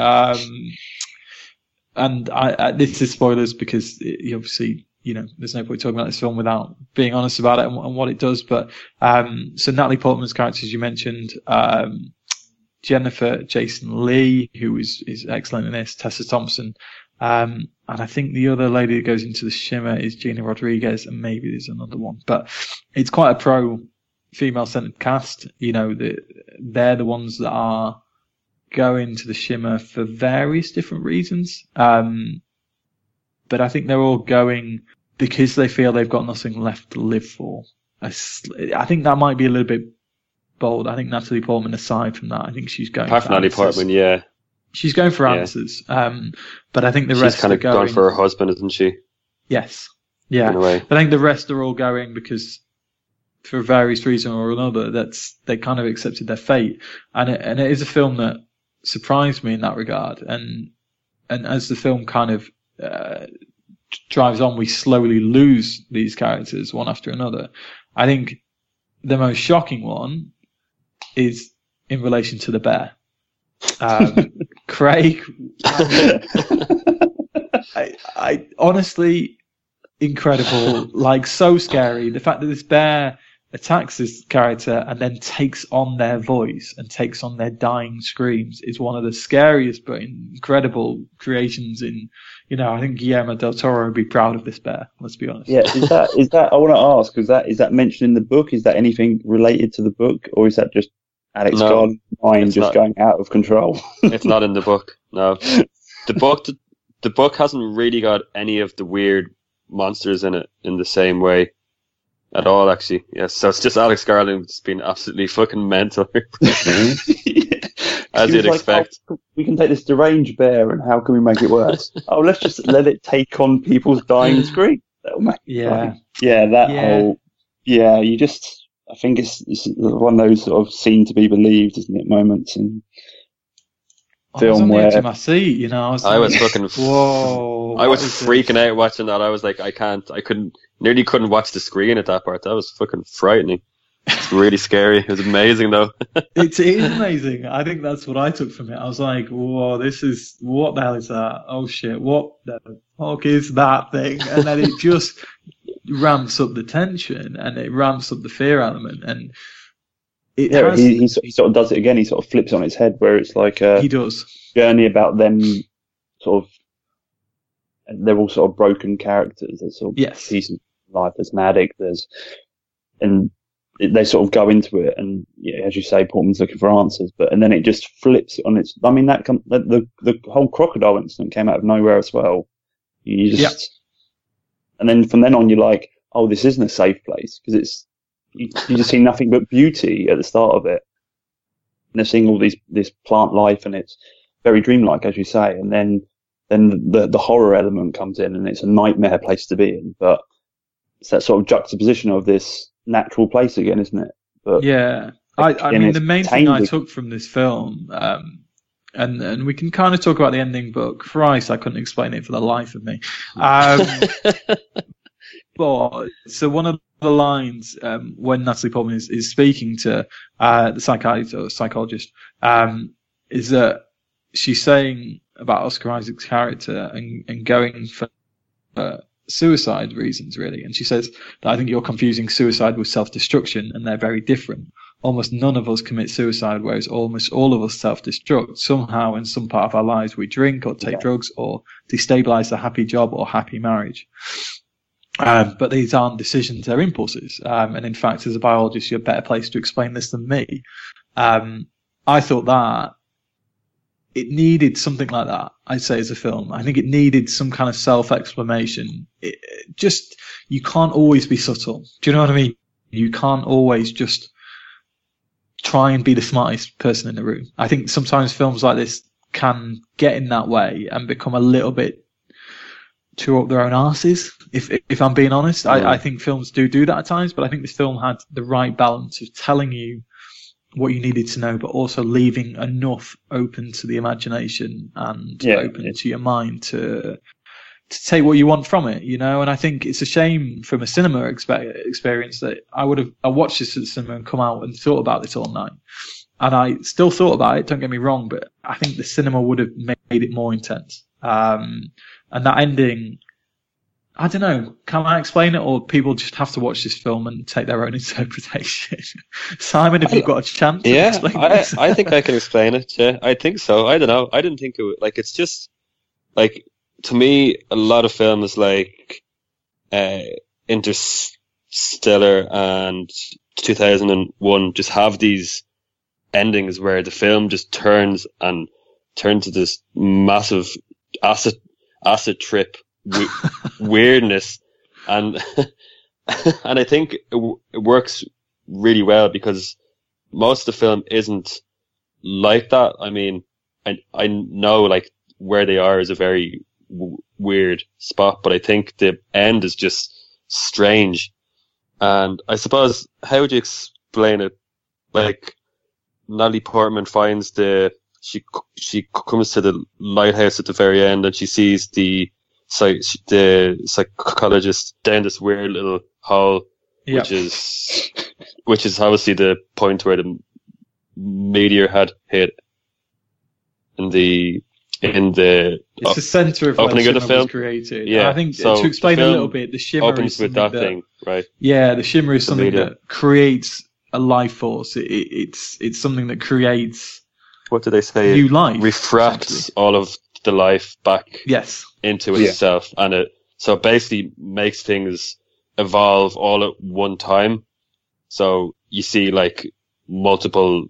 And this is spoilers because he obviously, there's no point talking about this film without being honest about it and what it does. But so Natalie Portman's character, as you mentioned, Jennifer Jason Leigh, who is excellent in this, Tessa Thompson, and I think the other lady that goes into the Shimmer is Gina Rodriguez, and maybe there's another one. But it's quite a pro female-centered cast. They're the ones that are going to the Shimmer for various different reasons. But I think they're all going because they feel they've got nothing left to live for. I think that might be a little bit bold. I think Natalie Portman, aside from that, I think she's going apart for from Natalie Portman, yeah. She's going for answers. But I think the rest She's kind are of going gone for her husband, isn't she? Yes. Yeah. In a way. I think the rest are all going because for various reason or another, they kind of accepted their fate. And it is a film that surprised me in that regard. And as the film kind of drives on, we slowly lose these characters one after another. I think the most shocking one is in relation to the bear. Craig, I honestly, incredible, like so scary. The fact that this bear attacks this character and then takes on their voice and takes on their dying screams is one of the scariest but incredible creations in, I think Guillermo del Toro would be proud of this bear, let's be honest. Yeah, is that I want to ask, is that mentioned in the book? Is that anything related to the book, or is that just Alex Garland's mind just going out of control? It's not in the book, no. The book hasn't really got any of the weird monsters in it in the same way at all, actually. Yes, so it's just Alex Garland just being absolutely fucking mental. As you'd expect. We can take this deranged bear, and how can we make it worse? Let's just let it take on people's dying screams. That'll make you just, I think it's one of those sort of seen to be believed, isn't it, moments in film I was on where the edge of my seat, I was fucking whoa. I was freaking out watching that. I was like, nearly couldn't watch the screen at that part. That was fucking frightening. It's really scary. It was amazing though. It is amazing. I think that's what I took from it. I was like, whoa, what the hell is that? Oh shit, what the fuck is that thing? And then it just ramps up the tension and it ramps up the fear element. And he sort of does it again. He sort of flips on its head, where it's like a he does journey about them sort of, they're all sort of broken characters. There's sort of pieces of life. There's Maddox, they sort of go into it, and as you say, Portman's looking for answers, and then it just flips on its. I mean, the whole crocodile incident came out of nowhere as well. And then from then on, you're like, oh, this isn't a safe place, because you just see nothing but beauty at the start of it, and they're seeing all this plant life, and it's very dreamlike, as you say, and then the horror element comes in, and it's a nightmare place to be in, but it's that sort of juxtaposition of this natural place again, isn't it? But I mean, the main thing I took from this film, and we can kind of talk about the ending, but Christ, I couldn't explain it for the life of me. But so one of the lines when Natalie Portman is speaking to the psychiatrist or psychologist, is that she's saying about Oscar Isaac's character and going for suicide reasons, really. And she says that I think you're confusing suicide with self-destruction, and they're very different. Almost none of us commit suicide, whereas almost all of us self-destruct. Somehow in some part of our lives we drink or take drugs or destabilize a happy job or happy marriage. But these aren't decisions, they're impulses. And in fact, as a biologist, you're better placed to explain this than me. I thought that it needed something like that, I'd say, as a film. I think it needed some kind of self-explanation. You can't always be subtle. Do you know what I mean? You can't always just try and be the smartest person in the room. I think sometimes films like this can get in that way and become a little bit too up their own arses, if I'm being honest. I think films do that at times, but I think this film had the right balance of telling you what you needed to know, but also leaving enough open to the imagination and open to your mind to take what you want from it, you know. And I think it's a shame from a cinema experience that I watched this at the cinema and come out and thought about this all night. And I still thought about it, don't get me wrong, but I think the cinema would have made it more intense. And that ending, I don't know, can I explain it, or people just have to watch this film and take their own interpretation? Simon, if you've got a chance to explain this. I think I can explain it, yeah. I think so. I don't know. I didn't think it would, it's just, to me, a lot of films like Interstellar and 2001 just have these endings where the film just turns to this massive acid trip weirdness, and I think it works really well because most of the film isn't like that. I mean, I know where they are is a very weird spot, but I think the end is just strange. And I suppose, how would you explain it? Natalie Portman finds she comes to the lighthouse at the very end, and she sees the psychologist down this weird little hole, which is obviously the point where the meteor had hit it's the center of opening where of the film was created. Yeah, and I think to explain a little bit, the shimmer opens is with that thing, right? Yeah, the shimmer is something that creates a life force. It's something that creates, what do they say? New life. Refracts all of the life back into itself, and it basically makes things evolve all at one time. So you see multiple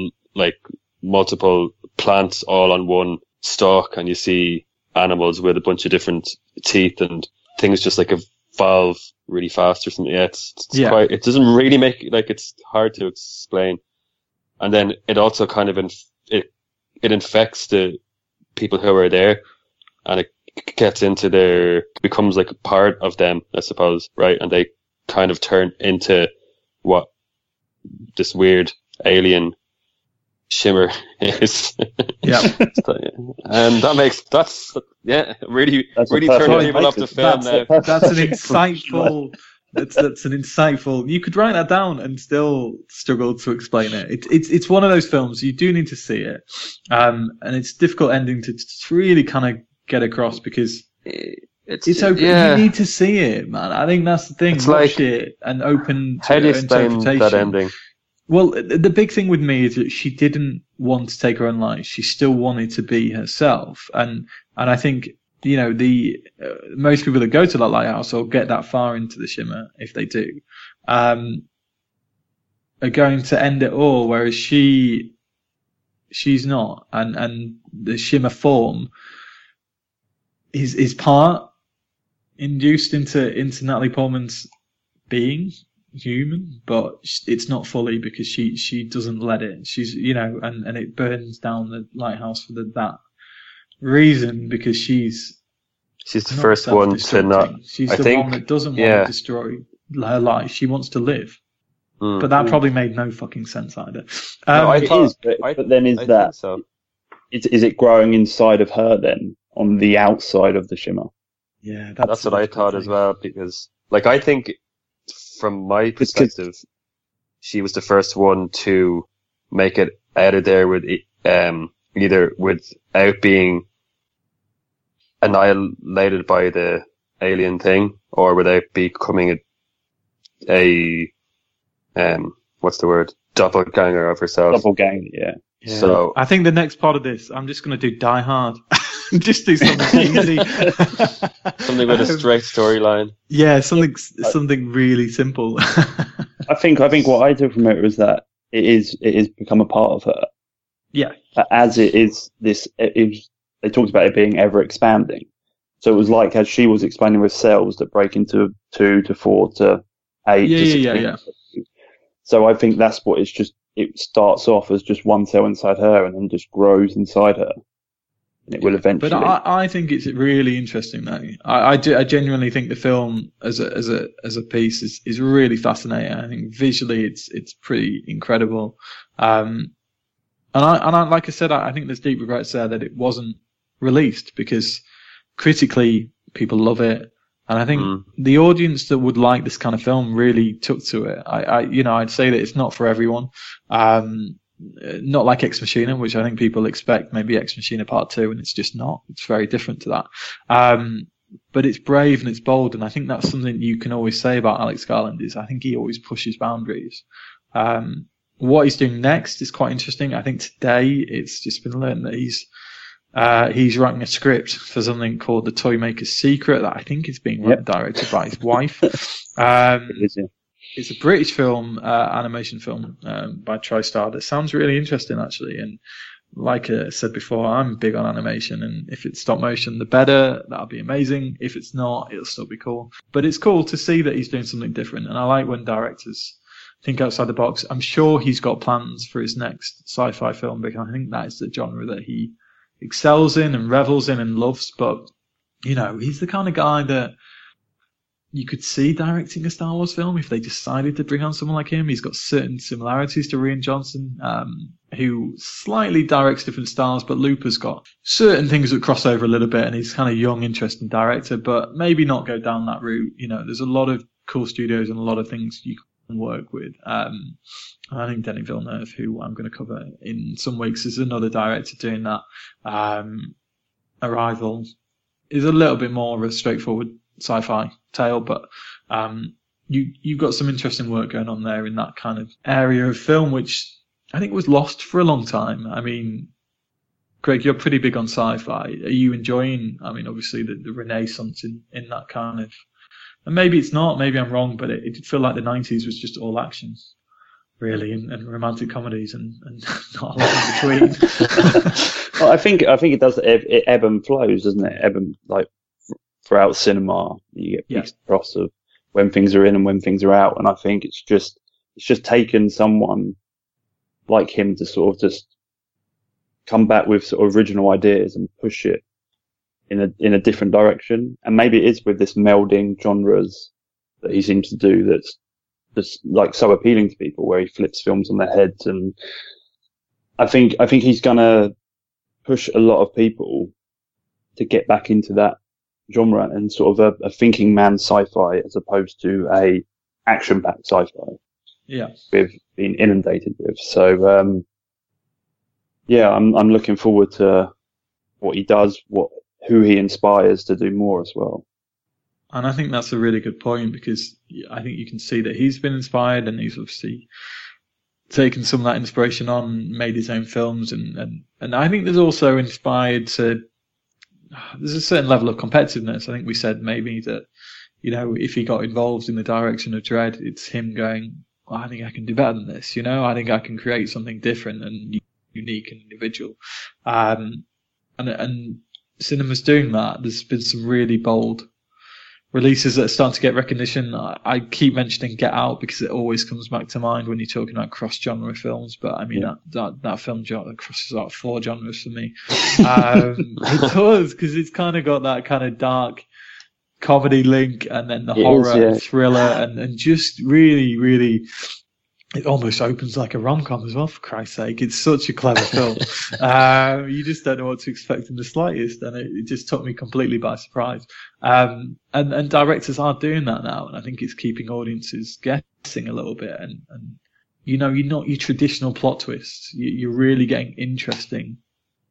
plants all on one stalk, and you see animals with a bunch of different teeth, and things just evolve really fast or something. Yeah, it doesn't really make it's hard to explain. And then it also kind of it infects the people who are there, and it gets into becomes a part of them, I suppose, right? And they kind of turn into what this weird alien shimmer is. Yeah. And that's really turning people off the film now. That's an insightful. That's an insightful. You could write that down and still struggle to explain it. It's one of those films you do need to see it, and it's a difficult ending to really kind of get across because it's open. Yeah. You need to see it, man. I think that's the thing. Watch it and open to how do you explain that ending? Well, the big thing with me is that she didn't want to take her own life. She still wanted to be herself, and I think, you know, most people that go to that lighthouse or get that far into the shimmer, if they do, are going to end it all, whereas she's not, and the shimmer form is part induced into Natalie Portman's being human, but it's not fully, because she doesn't let it. She's, you know, and it burns down the lighthouse for that reason, because she's the first one to not. She's the one that doesn't want to destroy her life. She wants to live. But that probably made no fucking sense either. But then is it growing inside of her then, on the outside of the shimmer? Yeah, that's what I thought as well, because I think from my perspective, she was the first one to make it out of there with either without being annihilated by the alien thing, or without becoming a what's the word? Doppelganger of herself. Doppelganger, yeah. So I think the next part of this, I'm just going to do Die Hard. Just do something easy. something with a straight storyline. Yeah, something really simple. I think what I took from it was that it is become a part of her. Yeah. As it is this, they talked about it being ever expanding. So it was like as she was expanding with cells that break into 2 to 4 to 8 to 16. Yeah. So I think that's what it starts off as just one cell inside her and then just grows inside her. And it will eventually. But I think it's really interesting though. I genuinely think the film as a piece is really fascinating. I think visually it's pretty incredible. And I like I said, I think there's deep regrets there that it wasn't released, because critically people love it. And I think the audience that would like this kind of film really took to it. I'd say that it's not for everyone. Not like Ex Machina, which I think people expect maybe Ex Machina Part 2, and it's just not. It's very different to that. But it's brave and it's bold, and I think that's something you can always say about Alex Garland, is I think he always pushes boundaries. What he's doing next is quite interesting. I think today it's just been learned that he's writing a script for something called The Toymaker's Secret that I think is being directed by his wife. It's a British film, animation film by TriStar that sounds really interesting, actually. And like I said before, I'm big on animation, and if it's stop motion, the better. That'll be amazing. If it's not, it'll still be cool. But it's cool to see that he's doing something different, and I like when directors think outside the box. I'm sure he's got plans for his next sci-fi film, because I think that is the genre that he excels in and revels in and loves. But, he's the kind of guy that you could see directing a Star Wars film if they decided to bring on someone like him. He's got certain similarities to Rian Johnson, who slightly directs different styles, but Looper's got certain things that cross over a little bit, and he's kind of young, interesting director, but maybe not go down that route. There's a lot of cool studios and a lot of things you can work with. I think Denis Villeneuve, who I'm going to cover in some weeks, is another director doing that. Arrival is a little bit more of a straightforward sci-fi tale, but you've got some interesting work going on there in that kind of area of film, which I think was lost for a long time. I mean, Greg, you're pretty big on sci-fi. Are you enjoying, obviously the renaissance in that kind of, and maybe it's not, maybe I'm wrong, but it did feel like the 90s was just all action, really, and romantic comedies and not a lot in between. Well, I think it does, it ebb and flows, doesn't it? Ebb and, like, throughout cinema, you get peaks and troughs of when things are in and when things are out. And I think it's just taken someone like him to sort of just come back with sort of original ideas and push it in a different direction. And maybe it is with this melding genres that he seems to do that's just like so appealing to people, where he flips films on their heads. And I think he's gonna push a lot of people to get back into that genre and sort of a thinking man sci-fi as opposed to a action-packed sci-fi. Yeah, we've been inundated with. So I'm looking forward to what he does, who he inspires to do more as well. And I think that's a really good point, because I think you can see that he's been inspired, and he's obviously taken some of that inspiration on, made his own films, and I think there's also inspired to. There's a certain level of competitiveness. I think we said maybe that, if he got involved in the direction of Dredd, it's him going, well, I think I can do better than this. I think I can create something different and unique and individual. And cinema's doing that. There's been some really bold releases that are starting to get recognition. I keep mentioning Get Out because it always comes back to mind when you're talking about cross-genre films, but I mean, that film crosses out 4 genres for me. It does, because it's kind of got that kind of dark comedy link, and then the horror thriller, and just really, really, it almost opens like a rom-com as well, for Christ's sake. It's such a clever film. You just don't know what to expect in the slightest, and it just took me completely by surprise. And directors are doing that now, and I think it's keeping audiences guessing a little bit. And you're not your traditional plot twists. You're really getting interesting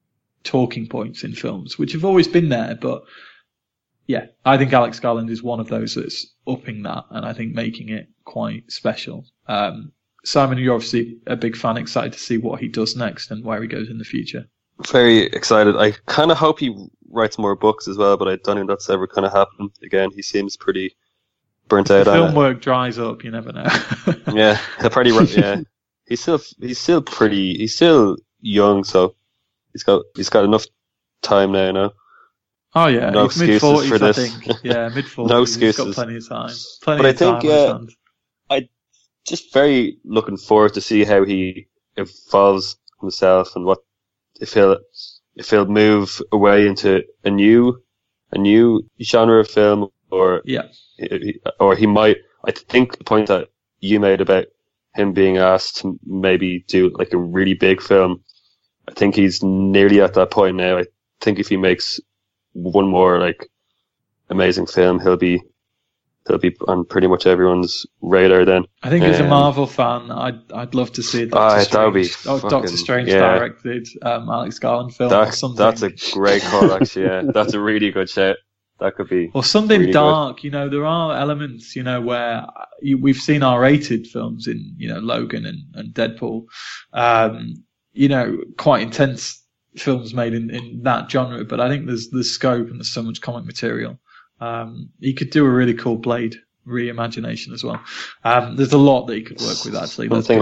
talking points in films, which have always been there. But yeah, I think Alex Garland is one of those that's upping that, and I think making it quite special. Simon, you're obviously a big fan, excited to see what he does next and where he goes in the future. Very excited. I kind of hope he writes more books as well, but I don't think that's ever going to happen again. He seems pretty burnt out on it. Film work dries up, you never know. Yeah, he'll probably yeah. He's still young, so he's got enough time now, you know. Oh yeah, no he's mid-40s, for this. I think. Yeah, mid-40s. No excuses. He's got plenty of time. I just very looking forward to see how he evolves himself and what if he'll move away into a new genre of film, or he might. I think the point that you made about him being asked to maybe do like a really big film, I think he's nearly at that point now. I think if he makes one more like amazing film, he'll be on pretty much everyone's radar then. I think as a Marvel fan, I'd love to see a Doctor Strange directed Alex Garland film or something. That's a great call, actually. Yeah, that's a really good shout. That could be or something really dark. Good. You know, there are elements, you know, where we've seen R-rated films in, you know, Logan and Deadpool. You know, quite intense films made in that genre. But I think there's scope and there's so much comic material. He could do a really cool Blade reimagination as well. There's a lot that he could work with, actually. Something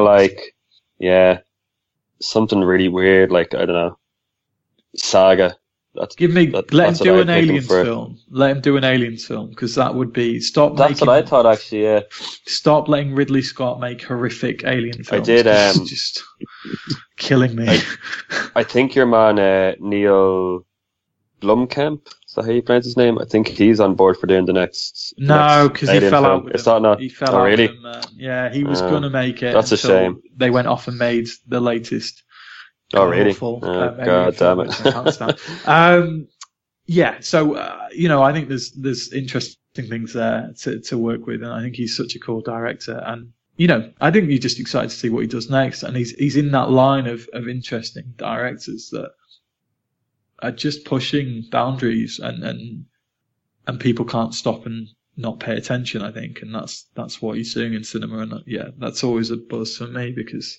something really weird, like, I don't know, Saga. Let him do an Aliens film. Let him do an Aliens film, because that would be That's what I thought, actually. Yeah. Stop letting Ridley Scott make horrific alien films. I did. It's just killing me. I think your man Neil Blomkamp. Is that how you pronounce his name? I think he's on board for doing the next. No, because he fell out with him. He fell out really? With him. Yeah, he was going to make it. That's a shame. They went off and made the latest. Oh, really? Awful, God damn it. Yeah, so, you know, I think there's interesting things there to work with, and I think he's such a cool director. And, you know, I think you're just excited to see what he does next. And he's in that line of interesting directors that are just pushing boundaries, and people can't stop and not pay attention, I think. And that's what he's doing in cinema. And yeah, that's always a buzz for me, because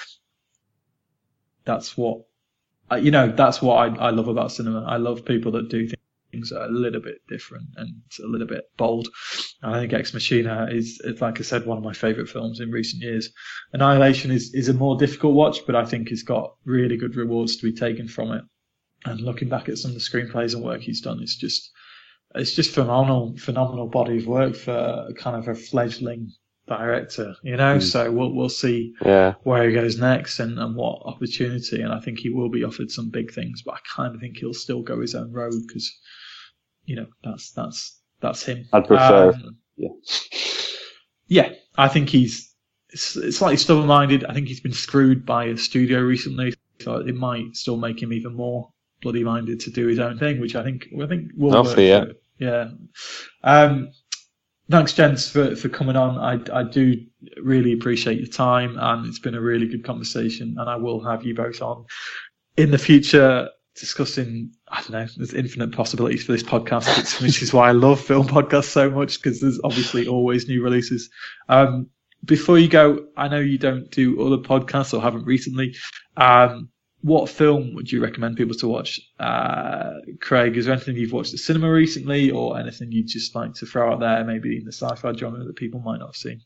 that's what, you know, that's what I love about cinema. I love people that do things that are a little bit different and a little bit bold. And I think Ex Machina is, like I said, one of my favourite films in recent years. Annihilation is a more difficult watch, but I think it's got really good rewards to be taken from it. And looking back at some of the screenplays and work he's done, it's just phenomenal body of work for kind of a fledgling director, you know. So we'll see where he goes next and what opportunity. And I think he will be offered some big things, but I kind of think he'll still go his own road, because, you know, that's him. I'd prefer. Yeah, I think he's slightly stubborn-minded. I think he's been screwed by a studio recently, so it might still make him even more bloody-minded to do his own thing, which I think will work. Yeah. Thanks, gents, for coming on. I do really appreciate your time, and it's been a really good conversation, and I will have you both on in the future discussing, I don't know, there's infinite possibilities for this podcast, which is why I love film podcasts so much, because there's obviously always new releases. Before you go, I know you don't do other podcasts or haven't recently. What film would you recommend people to watch? Craig, is there anything you've watched at cinema recently, or anything you'd just like to throw out there, maybe in the sci-fi genre that people might not have seen?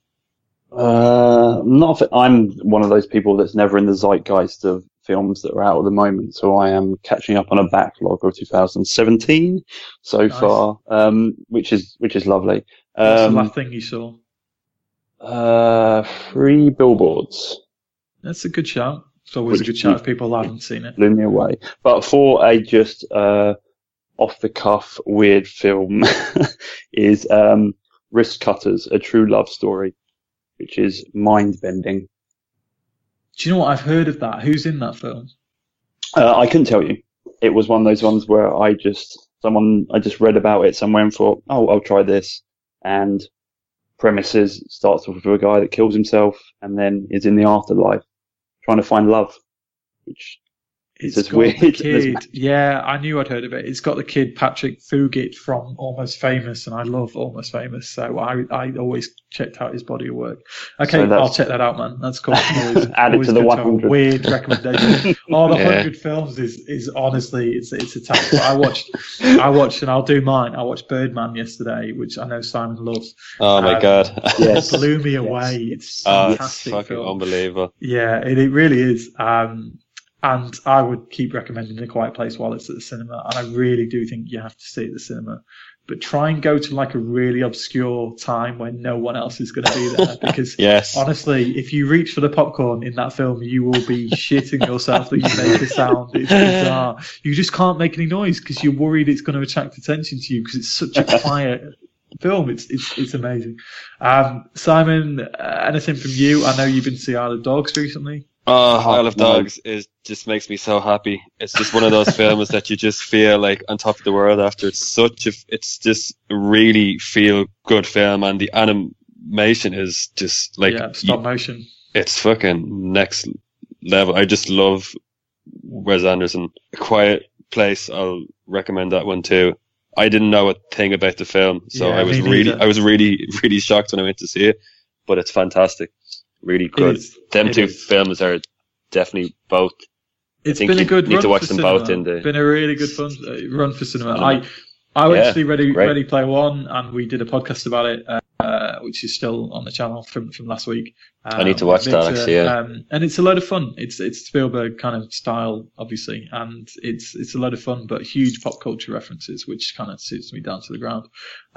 I'm one of those people that's never in the zeitgeist of films that are out at the moment, so I am catching up on a backlog of 2017 so far, which is lovely. What's the last thing you saw? 3 Billboards. That's a good shout. It's always a good shout if people haven't seen it. Blew me away. But for a just off the cuff weird film is Wrist Cutters, A True Love Story, which is mind bending. Do you know what? I've heard of that. Who's in that film? I couldn't tell you. It was one of those ones where I just read about it somewhere and thought, oh, I'll try this. And premises starts off with a guy that kills himself and then is in the afterlife trying to find love, which It's just weird. The kid, yeah, I knew I'd heard of it. It's got the kid Patrick Fugit from Almost Famous, and I love Almost Famous, so I always checked out his body of work. Okay, so I'll check that out, man. That's cool. Add it to the 100. Weird recommendation. The 100 films is honestly it's a task. But I watched, and I'll do mine. I watched Birdman yesterday, which I know Simon loves. Oh my god! It blew me away. It's fantastic. It's fucking film. Unbelievable. Yeah, it really is. And I would keep recommending A Quiet Place while it's at the cinema. And I really do think you have to see it at the cinema. But try and go to like a really obscure time when no one else is going to be there. Because honestly, if you reach for the popcorn in that film, you will be shitting yourself that you make a sound. It's bizarre. You just can't make any noise because you're worried it's going to attract attention to you because it's such a quiet film. It's amazing. Simon, anything from you? I know you've been to see Isle of Dogs recently. Oh, Isle of Dogs just makes me so happy. It's just one of those films that you just feel like on top of the world after. It's just a really feel good film, and the animation is just like stop motion. It's fucking next level. I just love Wes Anderson. A Quiet Place, I'll recommend that one too. I didn't know a thing about the film, so I was really shocked when I went to see it. But it's fantastic. Really good. Them two films are definitely both. It's been a good run. Need to watch them cinema. Both. It's been a really good run for cinema. I went to see Ready Player One, and we did a podcast about it, which is still on the channel from last week. I need to watch that actually. Yeah. And it's a load of fun. It's Spielberg kind of style, obviously, and it's a load of fun, but huge pop culture references, which kind of suits me down to the ground.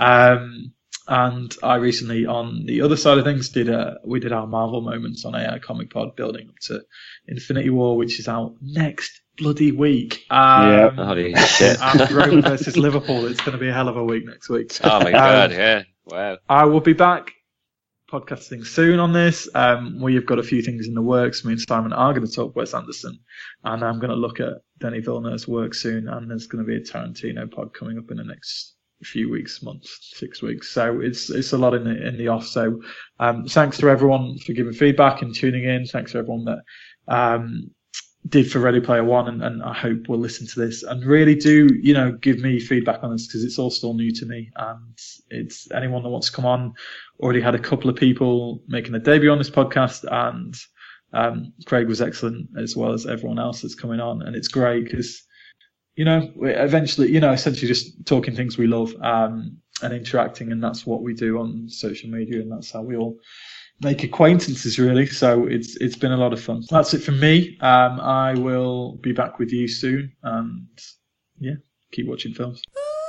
And I recently, on the other side of things, we did our Marvel moments on AI Comic Pod, building up to Infinity War, which is out next bloody week. Holy shit. And Roma versus Liverpool. It's going to be a hell of a week next week. Oh my god, yeah. Wow. I will be back podcasting soon on this. We have got a few things in the works. Me and Simon are going to talk Wes Anderson, and I'm going to look at Denis Villeneuve's work soon, and there's going to be a Tarantino pod coming up in the next few weeks, months, 6 weeks. So it's a lot in the off. So thanks to everyone for giving feedback and tuning in. Thanks to everyone that did for Ready Player One, and I hope will listen to this and really do, give me feedback on this because it's all still new to me. And it's anyone that wants to come on. Already had a couple of people making a debut on this podcast, and Craig was excellent as well as everyone else that's coming on. And it's great because we're eventually, essentially just talking things we love, and interacting, and that's what we do on social media, and that's how we all make acquaintances, really. So it's been a lot of fun. That's it from me. I will be back with you soon, and keep watching films.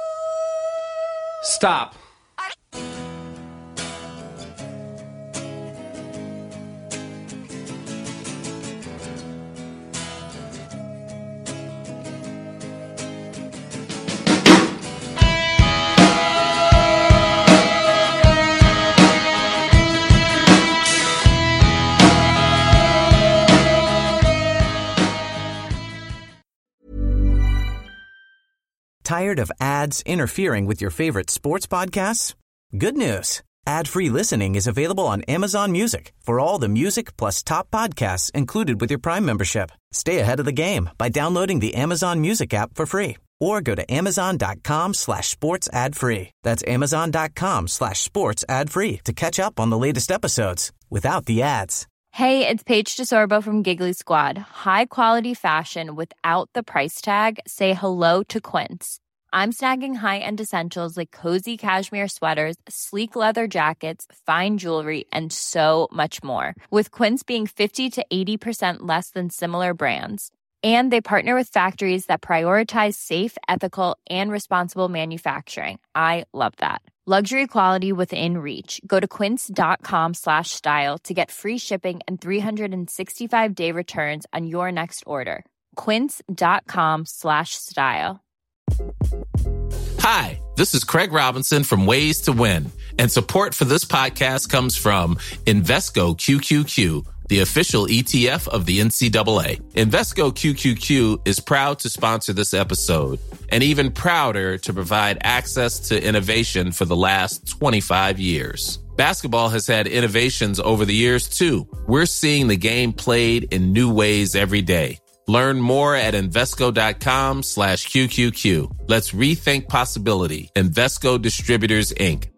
Stop. Tired of ads interfering with your favorite sports podcasts? Good news. Ad-free listening is available on Amazon Music for all the music plus top podcasts included with your Prime membership. Stay ahead of the game by downloading the Amazon Music app for free or go to amazon.com/sports ad free. That's amazon.com/sports ad free to catch up on the latest episodes without the ads. Hey, it's Paige DeSorbo from Giggly Squad. High quality fashion without the price tag. Say hello to Quince. I'm snagging high-end essentials like cozy cashmere sweaters, sleek leather jackets, fine jewelry, and so much more. With Quince being 50 to 80% less than similar brands. And they partner with factories that prioritize safe, ethical, and responsible manufacturing. I love that. Luxury quality within reach. Go to quince.com/style to get free shipping and 365-day returns on your next order. Quince.com/style. Hi, this is Craig Robinson from Ways to Win, and support for this podcast comes from Invesco QQQ, the official ETF of the NCAA. Invesco QQQ is proud to sponsor this episode, and even prouder to provide access to innovation for the last 25 years. Basketball has had innovations over the years, too. We're seeing the game played in new ways every day. Learn more at Invesco.com/QQQ. Let's rethink possibility. Invesco Distributors, Inc.